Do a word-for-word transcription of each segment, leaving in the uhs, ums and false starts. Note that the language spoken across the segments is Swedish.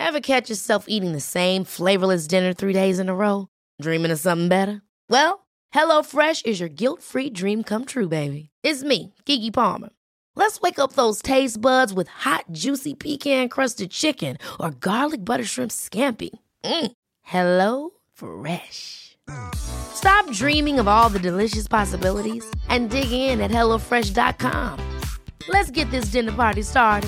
Ever catch yourself eating the same flavorless dinner three days in a row? Dreaming of something better? Well, HelloFresh is your guilt-free dream come true, baby. It's me, Keke Palmer. Let's wake up those taste buds with hot, juicy pecan-crusted chicken or garlic butter shrimp scampi. Mm. Hello Fresh. Stop dreaming of all the delicious possibilities and dig in at hello fresh dot com. Let's get this dinner party started.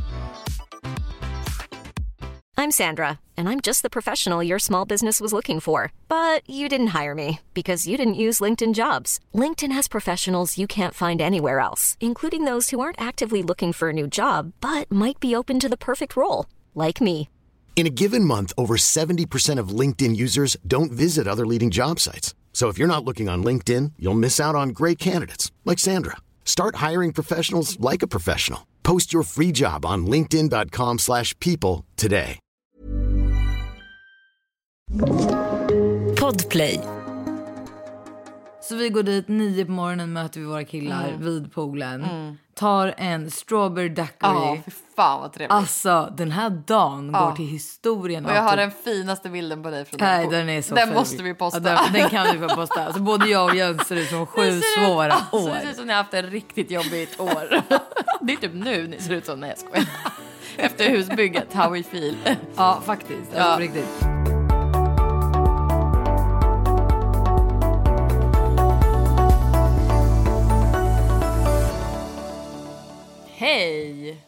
I'm Sandra, and I'm just the professional your small business was looking for. But you didn't hire me because you didn't use LinkedIn Jobs. LinkedIn has professionals you can't find anywhere else, including those who aren't actively looking for a new job, but might be open to the perfect role, like me. In a given month, over seventy percent of LinkedIn users don't visit other leading job sites. So if you're not looking on LinkedIn, you'll miss out on great candidates like Sandra. Start hiring professionals like a professional. Post your free job on linkedin dot com slash people today. Podplay. Så vi går dit nio på morgonen, möter vi våra killar mm. vid poolen. Mm. Tar en strawberry daiquiri. Ja, för fan vad trevligt. Alltså, den här dagen ja. går till historien. Och jag har den finaste bilden på dig från den. Nej, den är så Den färdig. måste vi posta. Ja, den, den kan vi få posta. Alltså, både jag och Jens ser ut som sju svåra ut, år. Det ser ut som ni har haft en riktigt jobbigt år. Det är typ nu ni ser ut som, nej jag skojar. Efter husbygget, how we feel. Ja, faktiskt. Alltså, ja. riktigt. Hej!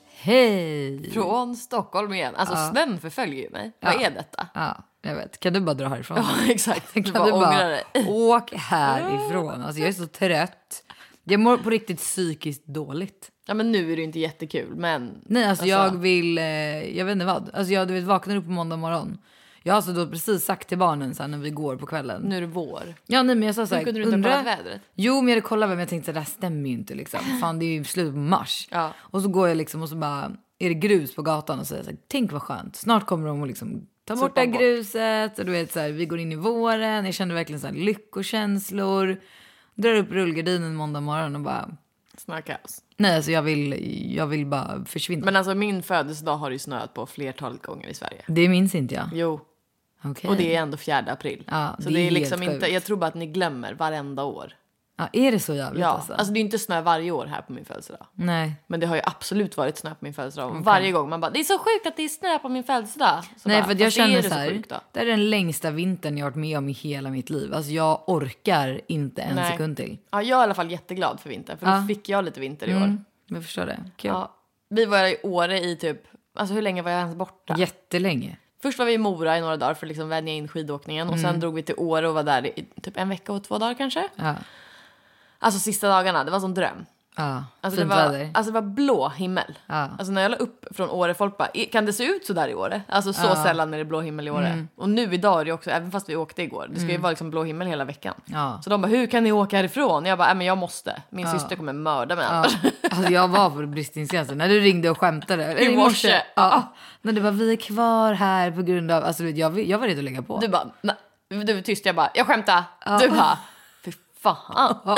Hej! Från Stockholm igen. Alltså ja. snön förföljer ju mig. Vad ja. är detta? Ja, jag vet. Kan du bara dra härifrån? Ja, exakt. Kan du bara, du bara åk härifrån? Alltså jag är så trött. Jag mår på riktigt psykiskt dåligt. Ja, men nu är det inte jättekul, men... Nej, alltså, alltså... jag vill... Eh, jag vet inte vad. Alltså jag du vet, vaknar upp på måndag morgon. Jag har alltså då precis sagt till barnen så här, när vi går på kvällen. Nu är det vår. Ja, nej, men jag sa så här... Nu kunde du inte undra... kolla vädret? Jo, men jag hade kollat, men jag tänkte att det här stämmer ju inte liksom. Fan, det är ju slut på mars. Ja. Och så går jag liksom och så bara... Är det grus på gatan och säger så här, tänk vad skönt. Snart kommer de och liksom ta bort det gruset. Och du vet så här, vi går in i våren. Jag kände verkligen så här lyckokänslor. Drar upp rullgardinen måndag morgon och bara... Snarkaos. Nej, alltså jag vill, jag vill bara försvinna. Men alltså min födelsedag har ju snöat på flertalet gånger i Sverige. Det minns inte jag. Jo. Okay. Och det är ändå fjärde april. Ja, så det, det är, är liksom inte, jag tror bara att ni glömmer varenda år. Ja, är det så jävligt? Ja, alltså? alltså det är inte snö varje år här på min födelsedag. Nej. Men det har ju absolut varit snö på min födelsedag. Okay. Varje gång man bara, det är så sjukt att det är snö på min födelsedag. Så Nej, bara, för att jag känner är så här, så sjukt, det är den längsta vintern jag har varit med om i hela mitt liv. Alltså jag orkar inte en Nej. sekund till. Ja, jag är i alla fall jätteglad för vintern. För ja. då fick jag lite vinter i år. Mm, jag förstår det. Kul. Ja, vi var i Åre i typ, alltså hur länge var jag ens borta? Jättelänge. Först var vi i Mora i några dagar för att liksom vänja in skidåkningen. Och Mm. sen drog vi till Åre och var där i typ en vecka och två dagar kanske. Ja. Alltså sista dagarna, det var som dröm. Ja, alltså, fint det var, väder. alltså det var blå himmel. Ja. Alltså när jag la upp från Åre, folk bara, kan det se ut så där i Åre? Alltså så ja. sällan är det blå himmel i Åre. Mm. Och nu idag är det också, även fast vi åkte igår, det ska mm. ju vara liksom blå himmel hela veckan. Ja. Så de bara, hur kan ni åka härifrån? Jag bara, nej men jag måste. Min ja. syster kommer mörda mig. Ja. Alltså jag var på bristningsgränsen när du ringde och skämtade. I morse. Ja. Ja. När du bara, vi är kvar här på grund av, alltså jag, jag var redo att lägga på. Du bara, nej. Du var tyst, jag bara, jag skämtar. Ja. Du bara, fy fan. Ja.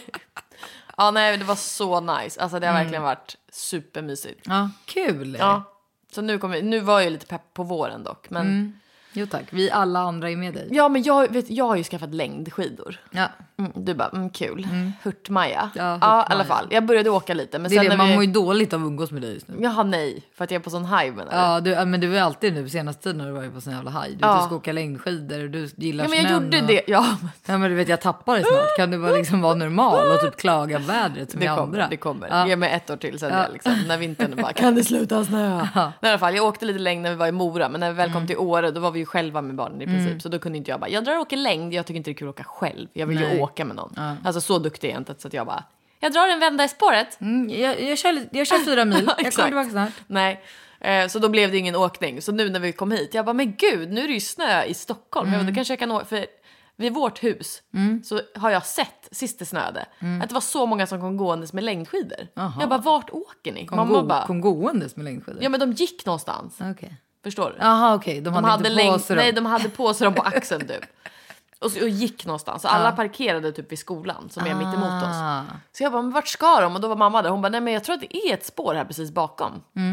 Ja, nej, det var så nice. Alltså det har mm. verkligen varit supermysigt. Ja, kul. Ja, så nu, kommer, nu var jag lite pepp på våren dock. Men... Mm. Jo tack, vi alla andra är med dig. Ja, men jag, vet, jag har ju skaffat längdskidor. Ja. Mm, du bara, mm, kul. Mm. Hurt-Maja. Ja, hurt ja, i alla fall. Jag började åka lite. Men det är sen det, när man vi... mår ju dåligt av att umgås med dig just nu. Jaha, nej. För att jag är på sån haj, menar du? Ja, du, men du är alltid nu senaste tiden när du var ju på sån jävla haj. Du, ja. du ska åka längdskidor och du gillar snön. Ja, men jag gjorde och... det. Ja. ja, men du vet, jag tappar det snart. Kan du bara liksom vara normal och typ klaga vädret som det i kommer, andra? Det kommer. Ja. Ge mig ett år till sen ja. jag, liksom, när vintern bara, kan det sluta snö? Ja. I alla fall, jag åkte lite längre när vi var i Mora. Men när vi väl kom mm. till Åre, då var vi ju själva med barnen i princip. Mm. Så då kunde inte jag bara, jag drar och åker längd. Jag tycker inte det är kul att åka själv. Jag vill Nej. ju åka med någon. Ja. Alltså så duktig är jag inte så att jag bara, jag drar en vända i spåret. Mm, jag, jag, kör, jag kör fyra mil. Jag kommer tillbaka snart. Nej, eh, så då blev det ingen åkning. Så nu när vi kom hit, jag bara, men gud, nu är det ju snö i Stockholm. Mm. Jag bara, då kanske jag kan åka, för vid vårt hus mm. så har jag sett, sist det snöade, mm. att det var så många som kom gåendes med längdskidor. Aha. Jag bara, vart åker ni? Kom, Mamma go- bara, kom gåendes med längdskidor? Ja, men de gick någonstans. Okay. Förstår du? Jaha, okej. Okay. De, de hade, hade inte på sig Nej, de hade på sig dem på axeln typ. Och, så, och gick någonstans. Så alla ah. parkerade typ vid skolan som är ah. mitt emot oss. Så jag bara, men vart ska de? Och då var mamma där. Hon bara, nej men jag tror att det är ett spår här precis bakom. Mm.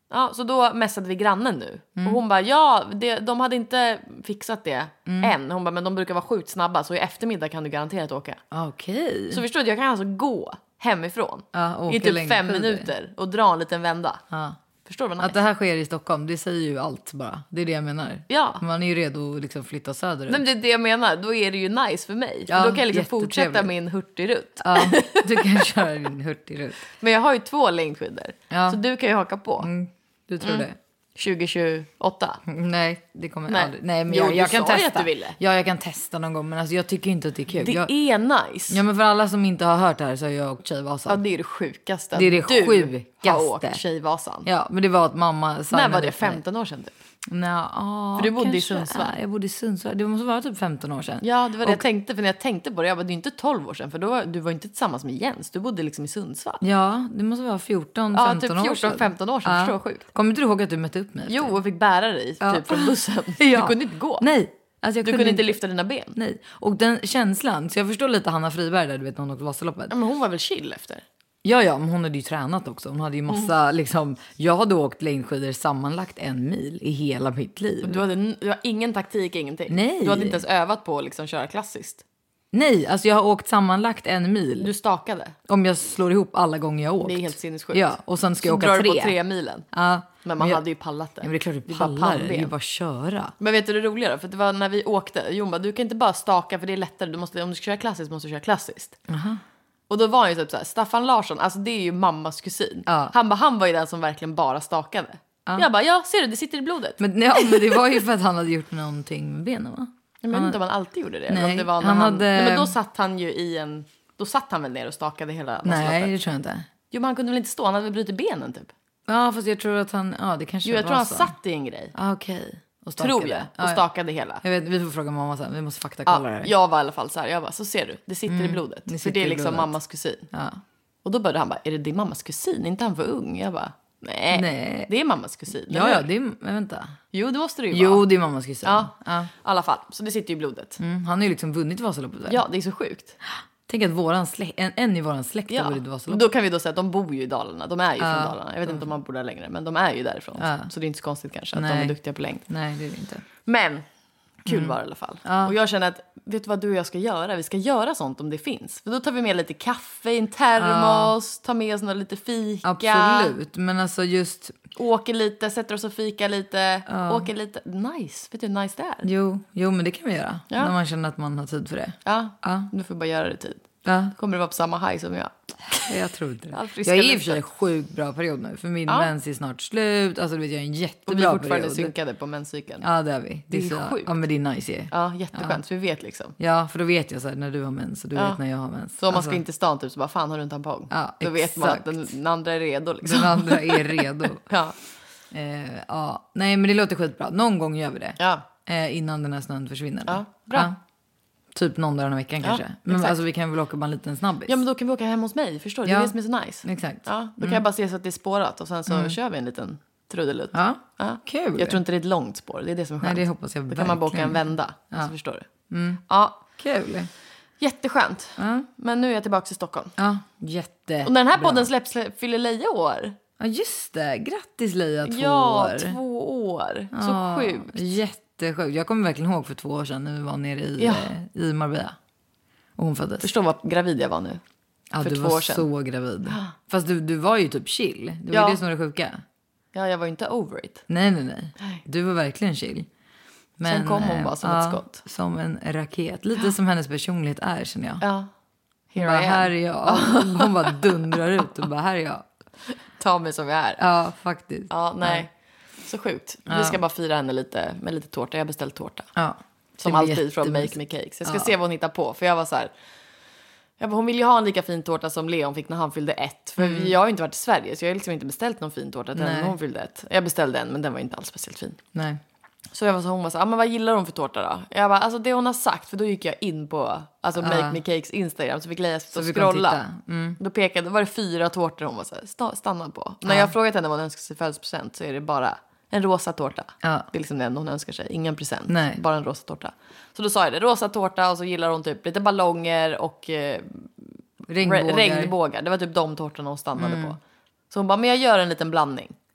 Ja, så då messade vi grannen nu. Mm. Och hon bara, ja, det, de hade inte fixat det mm. än. Hon bara, men de brukar vara sjukt snabba. Så i eftermiddag kan du garanterat åka. Okej. Okay. Så förstår du, jag kan alltså gå hemifrån. Ja, i typ fem minuter. Och dra en liten vända. Ja. Förstår du vad nice? Att det här sker i Stockholm, det säger ju allt bara. Det är det jag menar. Ja. Man är ju redo att liksom flytta söderut. Nej, men det är det jag menar. Då är det ju nice för mig. Ja, för då kan jag liksom fortsätta min hurtigrutt. Ja, du kan köra din hurtigrutt. Men jag har ju två längdskidor. Ja. Så du kan ju haka på. Mm, du tror mm. det? tjugo tjugoåtta. Nej, det kommer Nej. aldrig. Nej, men jo, jag, jag kan testa. Att du ville. Ja, jag kan testa någon gång, men alltså jag tycker inte att det är kul. Det jag... är nice. Ja, men för alla som inte har hört det här så har jag åkt Tjejvasan. Ja, det är det sjukaste. Det är det du sjukaste. har åkt Tjejvasan. Ja, men det var att mamma... När var det? femton år sedan typ? Nå, åh, för du bodde kanske, i Sundsvall. Ja, jag bodde i Sundsvall. Det måste vara typ femton år sedan. Ja, det var det och, jag tänkte. För när jag tänkte på det, jag bara, det är inte tolv år sedan. För då var, du var inte tillsammans med Jens. Du bodde liksom i Sundsvall. Ja, det måste vara fjorton femton ja, typ år sedan. fjorton femton år sedan. Ja. Förstår jag sjukt. Kommer inte du ihåg att du mötte upp mig? Jo, och fick bära dig ja. typ från bussen. Ja. Du kunde inte gå. Nej. Alltså jag du kunde, kunde inte lyfta dina ben. Nej. Och den känslan, så jag förstår lite Hanna Friberg där, du vet, när hon åkte Vasaloppet. Ja, men hon var väl chill efter? Ja, ja, men hon hade ju tränat också. Hon hade ju massa, mm. liksom... Jag hade åkt längdskidor sammanlagt en mil i hela mitt liv. Du hade, du hade ingen taktik, ingenting? Nej. Du hade inte ens övat på att liksom köra klassiskt? Nej, alltså jag har åkt sammanlagt en mil. Du stakade? Om jag slår ihop alla gånger jag åkt. Det är helt sinnessjukt. Ja, och sen ska så jag åka drar tre. Du på tre milen. Ja. Men man men jag, hade ju pallat det. Ja, men det är klart du pallar. Det är ju bara köra. Men vet du det roliga? För det var när vi åkte. Jon bara, du kan inte bara staka för det är lättare. Du måste, om du ska köra klassiskt måste du köra klassiskt. Uh-huh. Och då var han ju typ så här, Staffan Larsson, alltså det är ju mammas kusin. Ja. Han bara, han var ju den som verkligen bara stakade. Ja. Jag bara, ja ser du, det sitter i blodet. Men, ja, men det var ju för att han hade gjort någonting med benen, va? Jag vet inte om han alltid gjorde det. Nej, det var när han han, hade... nej, men då satt han ju i en... Då satt han väl ner och stakade hela Nej, det tror jag inte. Jo, men han kunde väl inte stå, han hade väl brutit benen typ. Ja, fast jag tror att han... Ja, det kanske jo, jag var tror han så. satt i en grej. Ah, okej. Okay. Och tror jag. Och stakade ja, hela. Jag vet, vi får fråga mamma sen. Vi måste faktakolla ja, det här. Jag var i alla fall så här. Jag bara, så ser du. Det sitter mm, i blodet. Det för det är liksom blodet. mammas kusin. Ja. Och då började han bara, är det din mammas kusin? Inte han för ung? Jag bara, nej. nej. Det är mammas kusin. Ja, ja, det är... Men vänta. Jo, det måste det ju jo, vara. Jo, det är mammas kusin. Ja, ja. I alla fall. Så det sitter ju i blodet. Mm, han har ju liksom vunnit Vasaloppet. Väl? Ja, det är så sjukt. Tänk att våran slä- en, en i våran släkt ja. har vunnit Vasaloppet. Då kan vi då säga att de bor ju i Dalarna. De är ju ja. från Dalarna. Jag vet inte om man bor där längre. Men de är ju därifrån. Ja. Så det är inte så konstigt kanske att Nej. de är duktiga på längd. Nej, det är det inte. Men... Kul mm. var det i alla fall. Ja. Och jag känner att, vet du vad du och jag ska göra? Vi ska göra sånt om det finns. För då tar vi med lite kaffe i en termos, ja. tar med oss några lite fika. Absolut, men alltså just... Åker lite, sätter oss och fika lite, ja. åker lite. Nice, vet du hur nice det är? Jo, jo men det kan vi göra. Ja. När man känner att man har tid för det. Ja, ja. du får bara göra det tid. Ja. Kommer du vara på samma high som jag? Jag tror inte det. Jag är i och för sig en sjukt bra period nu. För min ja. mens är snart slut. Alltså du vet, jag är en jättebra period. Och vi är fortfarande period. synkade på menscykeln. Ja, det är vi. Det, det är så sjukt. Ja, men det är nice ju. Ja, jätteskönt. Ja. Vi vet liksom. Ja, för då vet jag så här, när du har mens och du ja. vet när jag har mens. Så om man alltså. ska inte stan typ så bara, fan har du en tampong? Ja, då exakt. vet man att den, den andra är redo liksom. Den andra är redo. ja. Eh, ja. Nej, men det låter skitbra. Någon gång gör vi det. Ja. Eh, innan den här snön försvinner. Ja, bra. Ja. Typ någon dag i veckan ja, kanske. Men exakt. alltså vi kan väl åka bara en liten snabbis. Ja, men då kan vi åka hem hos mig, förstår du? Ja. Det är det som är så nice. Exakt. Ja, då mm. kan jag bara se så att det är spårat och sen så mm. kör vi en liten trudelutt. Ja, ja. Kul. Jag tror inte det är ett långt spår, det är det som är skönt. Nej, det hoppas jag då verkligen. Då kan man bara åka en vända, ja. så förstår du. Mm. Ja. Kul. Jätteskönt. Ja. Men nu är jag tillbaka till Stockholm. Ja, jätte. Och när den här podden släpps fyller Leia år. Ja, just det. Grattis Leia, två ja, år. Ja, två år. Så ja, sjukt. Jättesjukt. Jag kommer verkligen ihåg för två år sedan när vi var nere i, ja. eh, i Marbella. Och hon föddes. Förstå vad gravid jag var nu. Ja, för du två var år sedan. så gravid. Fast du, du var ju typ chill. Det var ja. ju det som var det sjuka. Ja, jag var ju inte over it. Nej, nej, nej. Du var verkligen chill. Men, sen kom hon bara som äh, ett skott. Som en raket. Lite ja. som hennes personlighet är, känner jag. Ja. Here bara, I am. Här är jag. Hon bara dundrar ut och bara, här är jag. Ta mig som jag är. Ja, faktiskt. Ja, nej. Ja. Så sjukt. Ja. Vi ska bara fira henne lite med lite tårta. Jag har beställt tårta. Ja. Som alltid från Make Me Cakes. Jag ska ja. se vad hon hittar på. För jag var så här... Jag bara, hon vill ju ha en lika fin tårta som Leon fick när han fyllde ett. För mm. jag har ju inte varit i Sverige. Så jag har liksom inte beställt någon fin tårta till henne när hon fyllde ett. Jag beställde en, men den var inte alls speciellt fin. Nej. Så jag var så, hon var så, ah, men vad gillar hon för tårta då? Jag bara, alltså det hon har sagt. För då gick jag in på alltså, uh. Make Me Cakes Instagram. Så fick Leia sitta och scrolla. Mm. Då pekade, då var det fyra tårtor hon var så här, stanna på. Uh. När jag frågat henne vad hon önskar sig födelsedagspresent så är det bara en rosa tårta. Uh. Det är liksom den hon önskar sig. Ingen present. Nej. Bara en rosa tårta. Så då sa jag det, rosa tårta och så gillar hon typ lite ballonger och eh, regnbågar. regnbågar. Det var typ de tårtorna hon stannade mm. på. Så hon bara, men jag gör en liten blandning.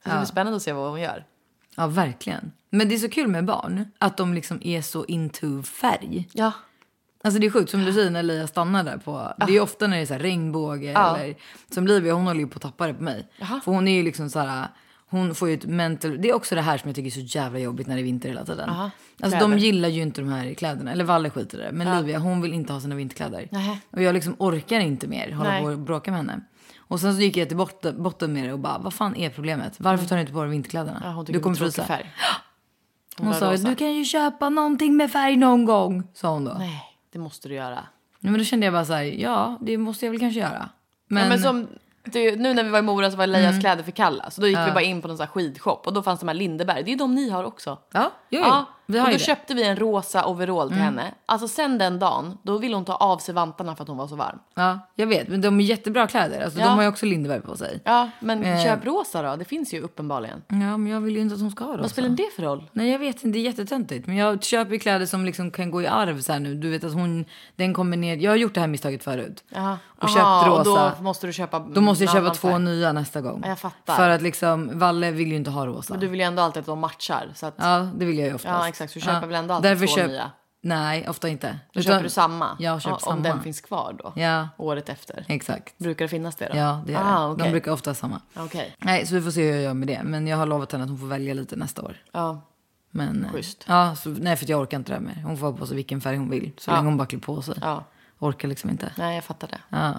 Så det blir spännande att se vad hon gör. Ja, verkligen. Men det är så kul med barn. Att de liksom är så into färg. Ja. Alltså det är sjukt, som du säger när Lia stannar där på. Det är ofta när det är så här regnbåge. Ja. Eller som Livia, hon håller ju på att tappa det på mig. Jaha. För hon är ju liksom så här. Hon får ju ett mental. Det är också det här som jag tycker är så jävla jobbigt när det är vinter hela tiden. Aha. Alltså Kläder. de gillar ju inte de här kläderna. Eller Valle skiter i det. Men Livia, hon vill inte ha sina vinterkläder. Nej. Och jag liksom orkar inte mer hålla Nej. på och bråka med henne. Och sen så gick jag till botten, botten med det och bara, vad fan är problemet? Varför tar du inte på dig vinterkläderna? Ja, hon tycker du kommer det är tråkig frysa. färg. Hon, Hon sa, rosa. du kan ju köpa någonting med färg någon gång, sa hon då. Nej, det måste du göra. Nej, men då kände jag bara så här, ja, det måste jag väl kanske göra. Men, Ja, men som, det, nu när vi var i Mora så var Leias Mm. kläder för kalla. Så då gick vi bara in på någon sån här skidshop. Och då fanns de här Lindeberg. Det är de ni har också. ja, jo, jo. Ja, vi har och ju då det. köpte vi en rosa overall till henne. Alltså sen den dagen, då ville hon ta av sig vantarna för att hon var så varm. Ja, jag vet, men de är jättebra kläder. Alltså, Ja. de har ju också Lindeberg på sig. Ja, men Eh. köp rosa då. Det finns ju uppenbarligen. Ja, men jag vill ju inte att de ska ha rosa. Vad spelar det för roll? Nej, jag vet inte, det är jättetöntigt. Men jag köper ju kläder som liksom kan gå i arv så här nu. Du vet att hon, den kommer ner. Jag har gjort det här misstaget förut. Jaha. Och Aha, köpt rosa. Och då måste du köpa Då måste jag en köpa annan två färg. nya nästa gång. Ja, jag fattar. För att liksom, Valle vill ju inte ha rosa. Men du vill ju ändå alltid att de matchar. Så att, Ja, det vill jag ju oftast. Ja, exakt. Så du köper väl ändå alltid Därför två köp... nya? Nej, ofta inte. Då Utan- köper du samma? Ja, köper om samma. den finns kvar då? Ja, Året efter? exakt. Brukar det finnas det då? Ja, det är ah, det. okay. De brukar ofta ha samma. Okej. Nej, så vi får se hur jag gör med det. Men jag har lovat henne att hon får välja lite nästa år. Ja. Men, Schysst. Ja, så, nej, för jag orkar inte det här mer. Hon får ha på sig vilken färg hon vill. Så Ja. länge hon bara klär på sig. Ja. Orkar liksom inte. Nej, jag fattar det. Ja.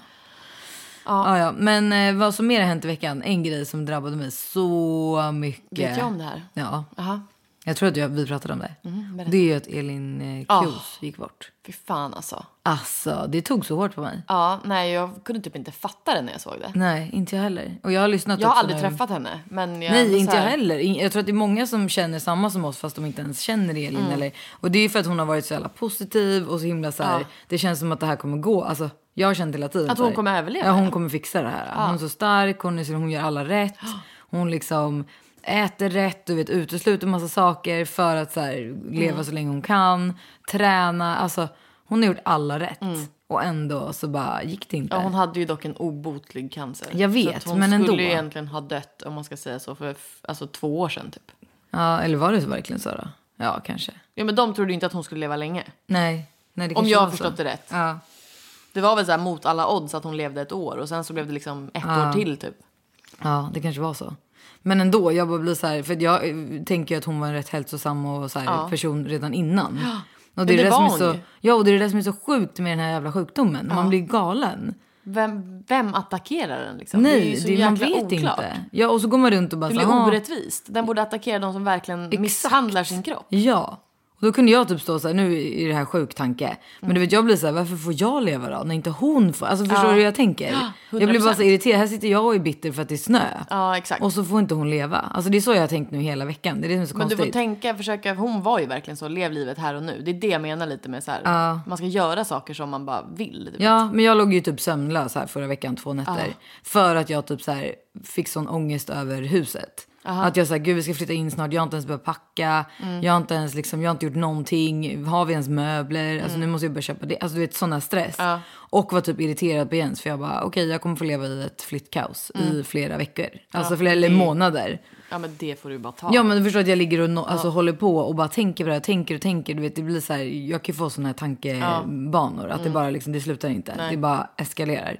Ja. Ja, men eh, vad som mer har hänt i veckan? En grej som drabbade mig så mycket. Vet jag om det här? Ja. Jaha. Jag tror att jag, vi pratade om det. Mm, berätta. Det är ju att Elin eh, Ah. Kjos gick bort. Fy fan alltså. Alltså, det tog så hårt på mig. Ja, nej, jag kunde typ inte fatta det när jag såg det. Nej, inte jag heller. Och jag har lyssnat Jag har också aldrig när- träffat henne. Men jag Nej, ändå inte så jag här- heller. In- Jag tror att det är många som känner samma som oss fast de inte ens känner Elin. Mm. Eller, och det är ju för att hon har varit så jävla positiv och så himla så här. Ja. Det känns som att det här kommer gå. Alltså, jag har känt hela tiden. Att så hon här, kommer överleva, Ja, hon ja. kommer fixa det här. Hon är så stark, hon, är så, hon gör alla rätt. Hon liksom äter rätt, du vet, utesluter massa saker för att så här, leva Mm. så länge hon kan. Träna, alltså hon har gjort alla rätt. Och ändå så bara gick det inte. Ja, hon hade ju dock en obotlig cancer. Jag vet, så att hon men ändå. skulle ju egentligen ha dött, om man ska säga så, för f- alltså, två år sedan typ. Ja, eller var det så verkligen så då? Ja, kanske. Ja, men de trodde ju inte att hon skulle leva länge. Nej. Nej, det Om kanske jag var har förstått så. det rätt. Ja. Det var väl så här mot alla odds att hon levde ett år. Och sen så blev det liksom ett Ja. år till typ. Ja, det kanske var så. Men ändå, jag bara blir så här, för jag eh, tänker ju att hon var en rätt hälsosam och så här Ja. person redan innan. Och Men det det var som är hon så, ju. ja, och det är det som är så sjukt med den här jävla sjukdomen. Man blir galen. Vem, vem attackerar den liksom? det är ju Nej, så det, man jäkla vet oklart. inte. Ja, och så går man runt och bara Det så blir här, "Ah." orättvist. Den borde attackera de som verkligen misshandlar sin kropp. Ja. Och då kunde jag typ stå så här, nu är det här sjuk tanke. Mm. Men du vet, jag blir så här, varför får jag leva då? När inte hon får. Alltså förstår du hur jag tänker? Jag blir bara hundra procent. så irriterad. Här sitter jag och är bitter för att det är snö. Ja, exakt. Och så får inte hon leva. Alltså det är så jag har tänkt nu hela veckan. Det är det som är så Men du konstigt. får tänka, försöka, hon var ju verkligen så, lev livet här och nu. Det är det jag menar lite med så här, man ska göra saker som man bara vill. Du vet. Ja, men jag låg ju typ sömnlös här förra veckan, två nätter. För att jag typ så här fick sån ångest över huset. Att jag sa, gud vi ska flytta in snart, jag har inte ens börjat packa. Mm. Jag har inte ens liksom, jag har inte gjort någonting. Har vi ens möbler? Alltså nu måste jag börja köpa det. Alltså du vet, sån här stress. Mm. Ja. Och var typ irriterad på Jens. För jag bara, okej jag kommer få leva i ett flyttkaos i flera veckor. Alltså flera, eller det- månader. Ja, men det får du bara ta. Ja, men du förstår att jag ligger och no- alltså, håller på och bara tänker på det här, tänker och tänker. Du vet, det blir så här, jag kan ju få såna här tankebanor. Att det bara liksom, det slutar inte. Det bara eskalerar.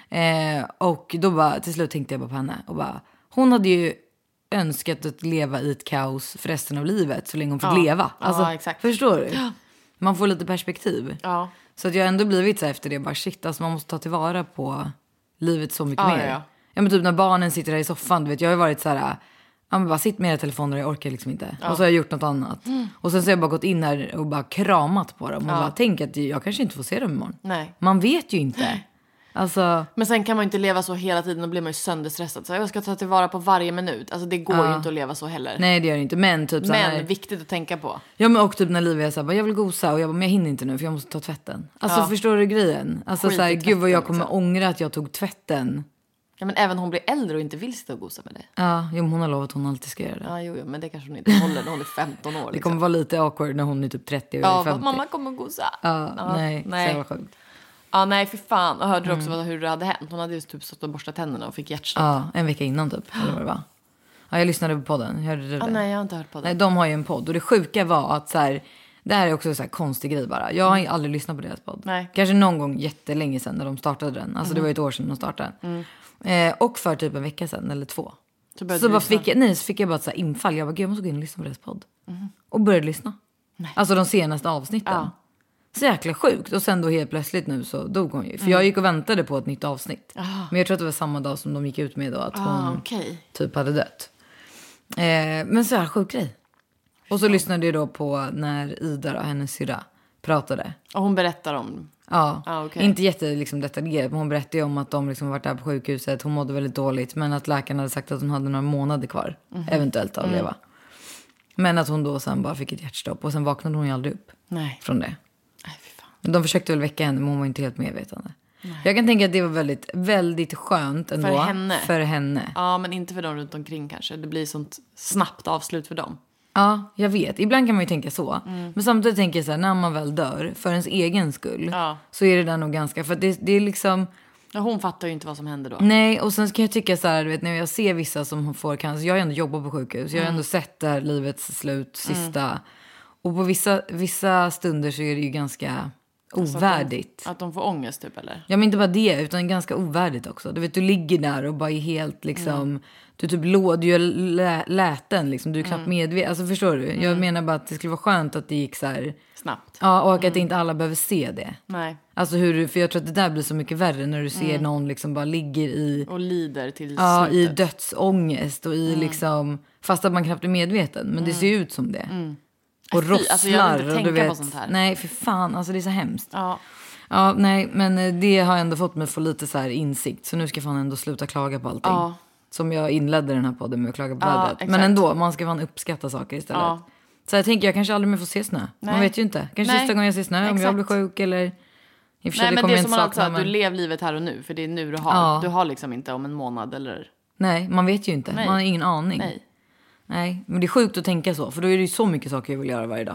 Eh, och då bara, till slut tänkte jag bara på henne. Och bara, hon hade ju önskat att leva i ett kaos för resten av livet. Så länge hon fick Ja. leva. Ja, Alltså, exakt. förstår du? Man får lite perspektiv. Ja. Så att jag har ändå blivit så här efter det. Bara shit, alltså man måste ta tillvara på livet så mycket Ja, mer. ja, ja. Ja, men typ när barnen sitter här i soffan, du vet, jag har ju varit så här, ja men bara sitt med era telefoner, jag orkar liksom inte. Och så har jag gjort något annat. Mm. Och sen så har jag bara gått in här och bara kramat på dem. Och bara tänkt att jag kanske inte får se dem imorgon. Nej. Man vet ju inte. Alltså, Men sen kan man ju inte leva så hela tiden, då blir man ju sönderstressad. Så jag ska ta tillvara på varje minut. Alltså det går ju inte att leva så heller. nej det gör det inte. Men typ så här, Men viktigt att tänka på. ja men och typ när Livia sa, jag vill gosa. Och jag bara, men jag hinner inte nu för jag måste ta tvätten. Alltså Ja. förstår du grejen? Alltså Skit i så här, gud vad jag tvätten, kommer liksom. ångra att jag tog tvätten. Ja, men även hon blir äldre och inte vill sitta och gosa med dig. Ja, jo, men hon har lovat att hon alltid ska göra det. Ja, jo, jo, men det kanske hon inte håller när hon är femton år. Det Liksom. kommer vara lite awkward när hon är typ trettio och Ja, jag är bara, femtio. mamma kommer gosa. Ja, Ja, nej, nej. så jävla sjukt. Ja, nej, för fan. Och hörde du också Mm. vad, hur det hade hänt? Hon hade ju typ stått och borstat tänderna och fick hjärtstopp. Ja, en vecka innan typ, eller vad det var. Ja, jag lyssnade på podden. Hörde du det? Ah, nej, jag har inte hört podden. Nej, de har ju en podd. Och det sjuka var att så här, det här är också så här konstig grej bara. Jag har ju aldrig lyssnat på deras podd. Nej. Kanske någon gång jättelänge sedan när de startade den. Alltså mm. det var ett år sedan de startade den. Mm. Eh, och för typ en vecka sedan eller två. Så, så bara fick jag, nej, så fick jag bara ett så här infall. Jag bara, gud, jag måste gå in och lyssna på deras podd. Mm. Och började lyssna. Nej. Alltså de senaste avsnitten. Ja. Så jäkla sjukt. Och sen då helt plötsligt nu så dog hon ju. För mm. jag gick och väntade på ett nytt avsnitt. Ah. Men jag tror att det var samma dag som de gick ut med då. Att hon ah, okay. typ hade dött. Eh, men så här sjuk grej. Och så lyssnade jag då på när Ida och hennes syrra pratade. Och hon berättar om... Ja, ah, okay. inte jätte liksom, detaljerat. Men hon berättade ju om att de liksom varit där på sjukhuset. Hon mådde väldigt dåligt. Men att läkaren hade sagt att hon hade några månader kvar. Mm. Eventuellt att leva. Mm. Men att hon då sen bara fick ett hjärtstopp. Och sen vaknade hon ju aldrig upp. Nej. Från det. Nej, fy fan. De försökte väl väcka henne, men hon var inte helt medvetande. Nej. Jag kan tänka att det var väldigt, väldigt skönt ändå. För henne. För henne. Ja, men inte för dem runt omkring kanske. Det blir sånt snabbt avslut för dem. Ja, jag vet. Ibland kan man ju tänka så. Mm. Men samtidigt tänker jag så här, när man väl dör, för ens egen skull, ja. Så är det där nog ganska... För det, det är liksom... Ja, hon fattar ju inte vad som händer då. Nej, och sen kan jag tycka så här, du vet, när jag ser vissa som får cancer... Jag har ju ändå jobbat på sjukhus. Jag har mm. ändå sett det här livets slut, sista... Mm. Och på vissa, vissa stunder så är det ju ganska... ovärdigt. Att de, att de får ångest typ, eller? Ja, men inte bara det, utan ganska ovärdigt också. Du vet, du ligger där och bara är helt liksom... Mm. Du typ låd, du är lä, läten liksom. Du är knappt mm. medveten. Alltså förstår du? Mm. Jag menar bara att det skulle vara skönt att det gick så här... snabbt. Ja, och att mm. inte alla behöver se det. Nej. Alltså hur, för jag tror att det där blir så mycket värre när du ser mm. någon liksom bara ligger i... Och lider till ja, slutet. I dödsångest och i mm. liksom... Fast att man knappt är medveten. Men mm. det ser ut som det. Mm. Och rosslar. Alltså jag vill inte tänka och du vet, på sånt här. Nej, för fan. Alltså det är så hemskt. Ja. Ja, nej, men det har ändå fått mig att få lite så här insikt. Så nu ska fan ändå sluta klaga på allting. Ja. Som jag inledde den här podden med att klaga på ja, vädret. Men ändå, man ska fan uppskatta saker istället. Ja. Så jag tänker, jag kanske aldrig mer får se snö. Nej. Man vet ju inte. Kanske nej. Sista gången jag ser snö, exakt. Om jag blir sjuk eller... I och för sig, nej, det men det är som man sakna, alltså, men... du lever livet här och nu. För det är nu du har. Ja. Du har liksom inte om en månad eller... Nej, man vet ju inte. Nej. Man har ingen aning. Nej. Nej, men det är sjukt att tänka så. För då är det ju så mycket saker jag vill göra varje dag.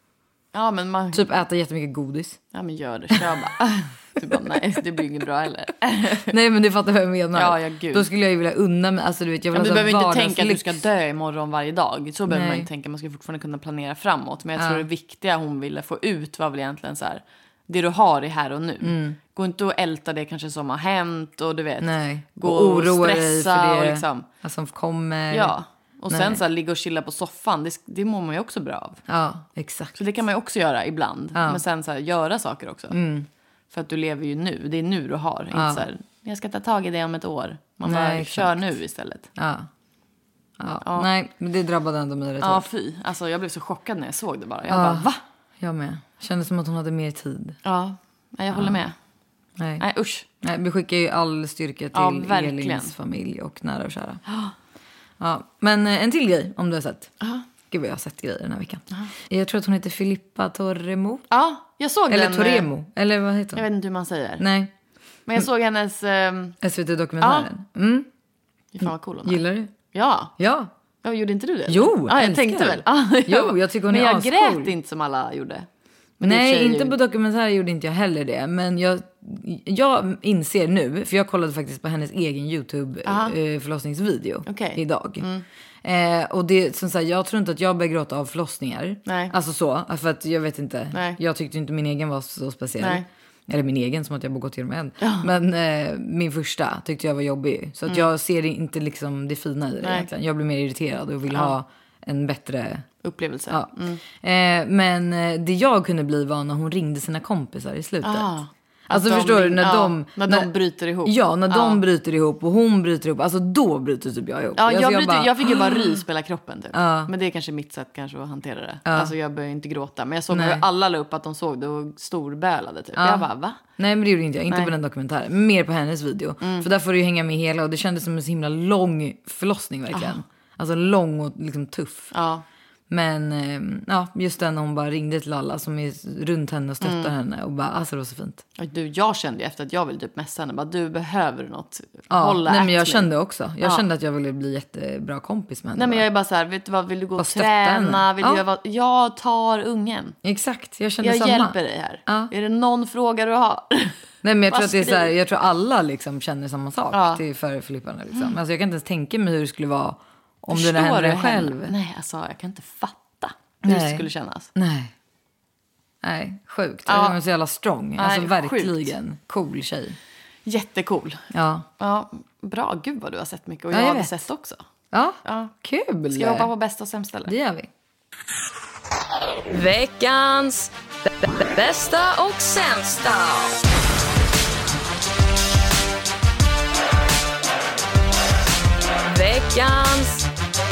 Ja, men man... Typ äta jättemycket godis. Ja, men gör det. Kör bara. Du bara, nej, det blir inget bra heller. Nej, men du fattar vad jag menar. Ja, ja, gud. Då skulle jag ju vilja unna mig. Alltså, du vet, jag vill ja, du behöver inte tänka att du lyx. ska dö imorgon varje dag. Så behöver nej. Man inte tänka. Man ska fortfarande kunna planera framåt. Men jag tror ja. Det viktiga hon ville få ut var väl egentligen så här... Det du har är här och nu. Mm. Gå inte och älta det kanske som har hänt. Och du vet, nej. Gå och, och oroa stressa dig för det och liksom... som kommer. Ja. Och nej. Sen så här, ligga och chilla på soffan, det, det mår man ju också bra av. Ja, exakt. Så det kan man ju också göra ibland. Ja. Men sen så här, göra saker också. Mm. För att du lever ju nu, det är nu du har. Ja. Inte så här, jag ska ta tag i det om ett år. Man nej, bara, exakt. Kör nu istället. Ja. Ja. Ja. Nej, men det drabbade ändå mig rätt ja, hårt. Fy. Alltså jag blev så chockad när jag såg det bara. Jag ja. Bara, va? Jag med. Kändes som att hon hade mer tid. Ja, jag håller ja. Med. Nej. Nej, usch. Nej, vi skickar ju all styrka till ja, Elins familj och nära och kära. Ja, men en till grej om du har sett. Uh-huh. Gud vad jag har sett grejer den här veckan. Uh-huh. Jag tror att hon heter Filippa Torremo. Ja, jag såg eller den. Eller Torremo, eller vad heter hon? Jag vet inte hur man säger. Nej. Men jag såg hennes... Um... S V T-dokumentären. Ja. Mm. Fan vad cool hon är. Gillar du? Ja. Ja. Ja, gjorde inte du det? Jo, ja, jag tänkte väl. Ah, jo, jag tycker hon men är jag ascool. grät inte som alla gjorde. Men nej, inte ju... på dokumentären gjorde inte jag heller det. Men jag, jag inser nu, för jag kollade faktiskt på hennes egen YouTube-förlossningsvideo okay. idag. Mm. Eh, och det, som sagt, jag tror inte att jag börjar gråta av förlossningar. Nej. Alltså så, för att jag vet inte. Nej. Jag tyckte inte min egen var så speciell. Nej. Eller min egen, som att jag bara gått igenom en. Ja. Men eh, min första tyckte jag var jobbig. Så att mm. jag ser inte liksom det fina i det egentligen. Jag blir mer irriterad och vill ja. Ha en bättre... upplevelse. Ja. Mm. Eh, men det jag kunde bli var när hon ringde sina kompisar i slutet. Ah. Alltså de, förstår du, när, ja, de, när, när de bryter ihop. Ja, när ja. De bryter ihop och hon bryter ihop. Alltså då bryter typ jag ihop. Ja, jag, alltså, jag, bryter, jag, bara, jag fick ju bara rys spela kroppen typ. Ja. Men det är kanske mitt sätt kanske att hantera det. Ja. Alltså jag började inte gråta. Men jag såg hur alla la upp att de såg det och storbölade typ. Ja. Jag bara, va? Nej, men det gjorde inte jag. Inte Nej. På den dokumentären. Men mer på hennes video. Mm. För där får du ju hänga med hela. Och det kändes som en så himla lång förlossning verkligen. Ah. Alltså lång och liksom tuff. Ja. Men ja, just den när hon bara ringde till alla som är runt henne och stöttar mm. henne. Och bara, alltså det var så fint. Du, jag kände ju efter att jag ville typ messa henne. Bara, du behöver något. Ja, hålla nej, men jag me. kände också. Jag ja. Kände att jag ville bli jättebra kompis med henne. Nej, men jag är bara så här, vet du vad, vill du gå och träna? Vill ja. Du göra, jag tar ungen. Exakt, jag kände jag samma. Jag hjälper dig här. Ja. Är det någon fråga du har? Nej, men jag tror att det är så här, jag tror alla liksom känner samma sak ja. till för Filippa liksom. Mm. Alltså jag kan inte ens tänka mig hur det skulle vara Om du händer dig själv. Nej, alltså jag kan inte fatta hur Nej. det skulle kännas. Nej. Nej, sjukt. Ja. Hon är så jävla strong. Nej, alltså verkligen. Sjukt. Cool tjej. Jättecool. Ja. Ja, bra. Gud vad du har sett mycket. Och ja, jag, jag hade vet. sett också. Ja, ja. Kul. Ska vi hoppa på bästa och sämsta eller? Det gör vi. Veckans b- b- bästa och sämsta. Veckans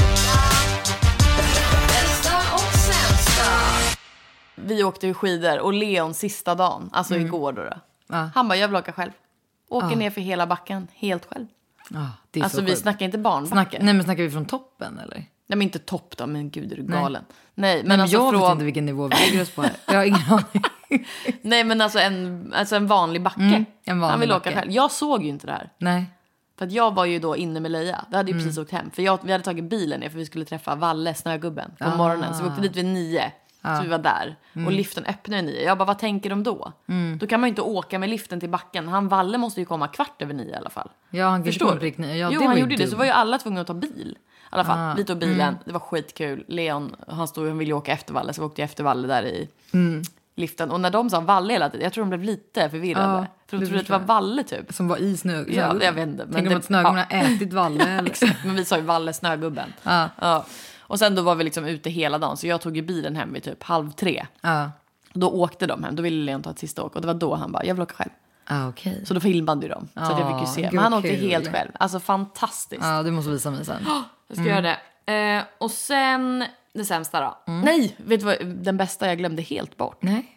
bästa och sämsta. Vi åkte ju skidor och Leon sista dagen, alltså mm. igår då. då. Ja. Han bara, jag vill åka själv. Åker ja. ner för hela backen, helt själv. Ja, det är alltså så vi sjukt. snackar inte barnbacke. Snack, nej men snackar vi från toppen eller? Nej men inte topp då, men gud är du galen. Nej, nej men, men alltså jag från... vet inte vilken nivå vi lägger oss på här. Jag har ingen aning. Nej men alltså en, alltså en vanlig backe. Mm, en vanlig Han vill backe. åka själv. Jag såg ju inte det här. Nej. För att jag var ju då inne med Leia. Vi hade ju mm. precis åkt hem. För jag, vi hade tagit bilen ner för vi skulle träffa Valle, snögubben, på ah. morgonen. Så vi åkte dit vid nio. Ah. Så vi var där. Mm. Och liften öppnade nio. Jag bara, vad tänker de då? Mm. Då kan man ju inte åka med liften till backen. Han Valle måste ju komma kvart över nio i alla fall. Ja, han förstår du? Ja, jo, det han gjorde det. Så var ju alla tvungna att ta bil. I alla fall, ah. vi tog bilen. Mm. Det var skitkul. Leon, han stod och ville åka efter Valle. Så vi åkte efter Valle där i... Mm. liften. Och när de sa Valle hela tiden, jag tror de blev lite förvirrade. Ja, för de trodde att det var Valle typ. Som var i snö. Ja, jag vet inte. Tänk om att snögubben ja. har ätit Valle. Eller? Exakt, men vi sa ju Valle, snögubben. Ja. Ja. Och sen då var vi liksom ute hela dagen. Så jag tog ju bilen hem vid typ halv tre. Ja. Då åkte de hem. Då ville Leon ta ett sista åk. Och det var då han bara, jag vill åka själv. Ah, okay. Så då filmade ju de. Så att jag fick ju se. Men han åkte kul. helt själv. Alltså fantastiskt. Ja, du måste visa mig sen. Oh, jag ska mm. göra det. Eh, och sen det sämsta då. Mm. Nej, vet du vad? Den bästa jag glömde helt bort. Nej.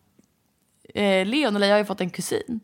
Eh, Leon och Leia har ju fått en kusin.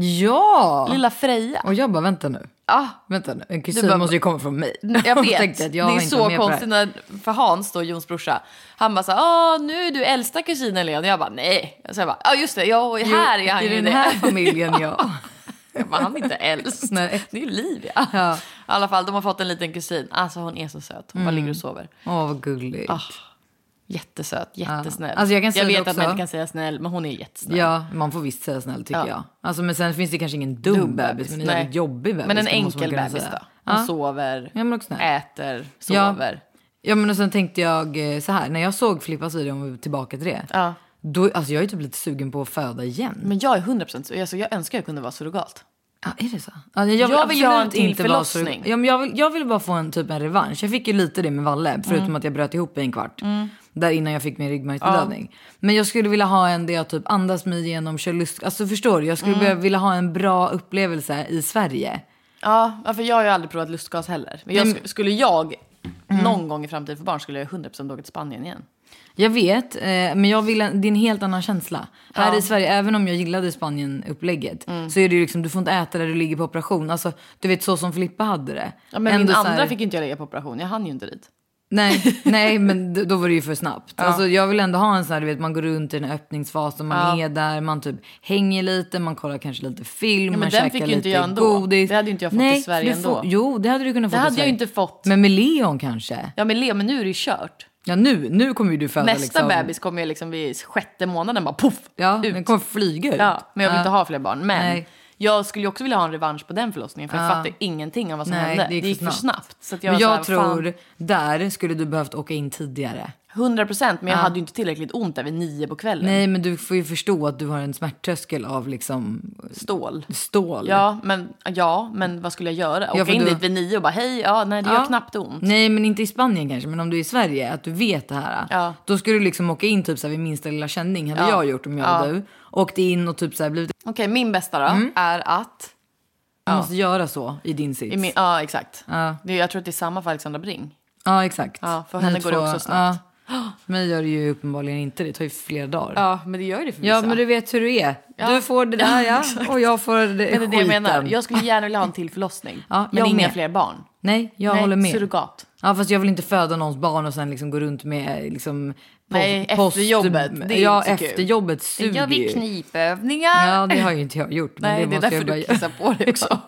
Ja! Lilla Freja. Och jag bara, vänta nu. Ah. Vänta nu, en kusin bara, måste ju komma från mig. Jag vet, att jag det är så konstigt när, för Hans då, Jons brorsa. Han bara såhär, åh nu är du äldsta kusinen Leon. Och jag bara, nej. Så jag bara, ja just det, ja, här är han ju. I den här familjen, ja. Jag bara, han är inte äldst. Nej. Det är ju Livia. Ja. I alla fall, de har fått en liten kusin. Alltså hon är så söt, hon mm. bara ligger och sover. Åh, vad gulligt. Oh. Jättesöt, jättesnäll. Ja. Alltså jag kan säga jag vet också. att man inte kan säga snäll, men hon är jättesnäll. Ja, man får visst säga snäll tycker ja. jag. Alltså, men sen finns det kanske ingen dum, dum bebis, men en väldigt jobbig bebis. Men en enkel bebis då. Hon ja. sover, ja, äter, sover. Ja. ja, men och sen tänkte jag så här, när jag såg Filippas video om vi var tillbaka till det. Ja. Då, alltså jag är typ lite sugen på att föda igen. Men jag är hundra procent, alltså jag önskar jag kunde vara surrogat. Ja, är det så? Alltså, jag vill, jag vill ha en till förlossning. Ja, men jag, vill, jag vill bara få en typ en revansch. Jag fick ju lite det med Valle, förutom mm. att jag bröt ihop i en kvart. Mm. Där innan jag fick min ryggmärgsbedövning. Ja. Men jag skulle vilja ha en där jag typ andas mig igenom, kör lust. Alltså förstår du? Jag skulle mm. vilja ha en bra upplevelse i Sverige. Ja, för jag har ju aldrig provat lustgas heller. Men jag, mm. skulle jag mm. någon gång i framtiden för barn skulle jag hundra procent åka till Spanien igen. Jag vet, eh, men jag vill en, det är en helt annan känsla. Ja. Här i Sverige, även om jag gillade Spanien-upplägget mm. så är det ju liksom, du får inte äta där du ligger på operation. Alltså, du vet, så som Filippa hade det. Ja, men Ändå min andra här... fick inte jag ligga på operation, jag hann ju inte dit. Nej, nej, men då var det ju för snabbt. Ja. Alltså, jag vill ändå ha en sån här, du vet, man går runt i den öppningsfasen, man ja. är där, man typ hänger lite, man kollar kanske lite film, ja, men man käkar lite inte jag ändå. godis. Det hade ju inte jag fått nej, i Sverige ändå. Får, jo, det hade du kunnat få. Det hade i Sverige. jag inte fått. Men med Leon kanske. Ja, med Leon, men nu är det ju kört. Ja, nu, nu kommer ju du föda Nästa liksom... bebis kommer ju liksom vid sjätte månaden bara puff, ja, ut. Den kommer flyga ut. Ja, men jag vill ja. inte ha fler barn. Men nej. jag skulle ju också vilja ha en revansch på den förlossningen. För ja. jag fattar ingenting av vad som nej, hände. Det gick, det gick för snabbt. snabbt så att jag men jag här, tror, fan... där skulle du behövt åka in tidigare. hundra procent, men jag ja. hade ju inte tillräckligt ont där vid nio på kvällen. Nej, men du får ju förstå att du har en smärttröskel av liksom... Stål. Stål. Ja, men, ja, men vad skulle jag göra? Åka in du... dit vid nio och bara, hej, ja, nej, det ja. gör knappt ont. Nej, men inte i Spanien kanske, men om du är i Sverige, att du vet det här. Ja. Då skulle du liksom åka in typ så här vid minsta lilla känning, hade ja. jag gjort om jag ja. var du. Åkte in och typ så här blivit... Okej, okay, min bästa då mm. är att... Du ja. måste göra så i din sits. I min, ja, exakt. Ja. Det, jag tror att det är samma för Alexandra Bring. Ja, exakt. Ja, för henne går det också snabbt. Ja. Men gör det ju uppenbarligen inte. Det tar ju flera dagar. Ja, men det gör det för vissa. Ja, men du vet hur du är. Ja. Du får det där, ja. ja. Och jag får det men det är det jag menar. Jag skulle gärna vilja ha en till förlossning. Ja, men inga med. fler barn. Nej, jag Nej, håller med. Surrogat. Ja, fast jag vill inte föda någons barn och sen liksom gå runt med liksom... Nej, post, efter jobbet. Det är ja, inte efter kul. jobbet suger ju. Gör vi knipövningar? Ja, det har ju inte jag gjort. Men Nej, det, det är därför du kissar på det också.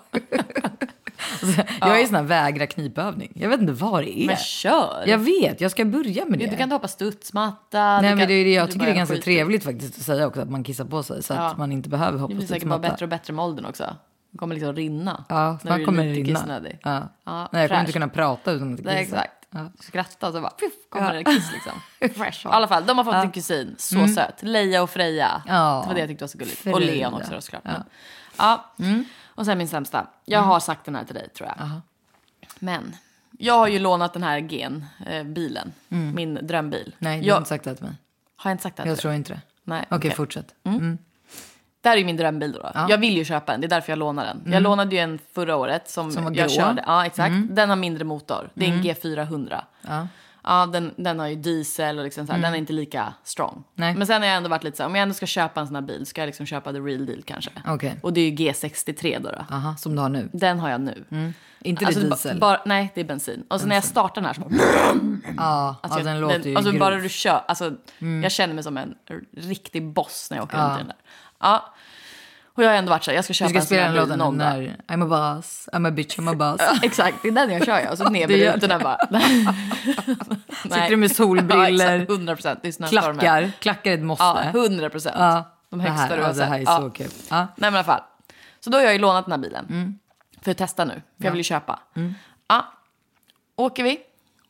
Alltså, jag är en sån här vägra knipövning. Jag vet inte vad det är. Men kör. Jag vet, jag ska börja med det. Du kan inte hoppa studsmatta. Nej, kan, men det är det. Jag tycker det är ganska skit. trevligt faktiskt att säga också att man kissar på sig. Så ja. att man inte behöver hoppa studsmatta. Det blir säkert bara bättre och bättre med åldern också. Det kommer liksom rinna. Ja, när man kommer rinna. Kissnödig. Ja. Ja, Nej, jag kommer fresh. inte kunna prata utan att kissa. Nej, exakt. Ja. Skratta och så bara, puff, kommer det kiss liksom. Fresh. I alla fall, de har fått ja. en kusin. Så mm. söt. Leia och Freja. Ja. Det var det jag tyckte var så gulligt. Freja. Och Leon också då, såklart. Ja. Ja. Mm. Och sen min sämsta. Jag har sagt den här till dig, tror jag. Aha. Men jag har ju lånat den här Gen, eh, bilen. Mm. Min drömbil. Nej, du jag... har inte sagt det till mig. Har jag inte sagt det till Jag dig? tror inte det. Nej. Okej, okay, fortsätt. Mm. Mm. Det här är ju min drömbil då. Ja. Jag vill ju köpa en, det är därför jag lånar den. Mm. Jag lånade ju en förra året som, som jag körde. Ja, exakt. Mm. Den har mindre motor. Det är en mm. G fyrahundra. Ja. Ja, den, den har ju diesel och liksom så här, mm. den är inte lika strong. Nej. Men sen har jag ändå varit lite så här, om jag ändå ska köpa en sån här bil ska jag liksom köpa the real deal kanske. Okay. Och det är ju G sextiotre då. då. Aha, som du har nu. Den har jag nu. Mm. Inte alltså, det diesel? Bara, nej, det är bensin. Och så bensin. När jag startar den här så bara... Ja, alltså, ja, den låter den, ju alltså grov. Bara du kör, alltså mm. jag känner mig som en riktig boss när jag åker ja. runt i den där. Ja. Och jag har ändå varit så här, jag ska köpa ska en sån här bil någon dag. I'm a boss, I'm a bitch, I'm a boss. Ja, exakt, det är den jag kör jag. Och så ner med rutorna bara. Sitter du med solbriller, ja, hundra procent. klackar, klackar är ett måste. Ja, hundra procent. Ja, de högsta här, du har ja, sett. Det här är ja. så kul. Ja. Nej men i alla fall. Så då har jag ju lånat den här bilen. Mm. För att testa nu, för ja. jag vill ju köpa. Mm. Ja, åker vi.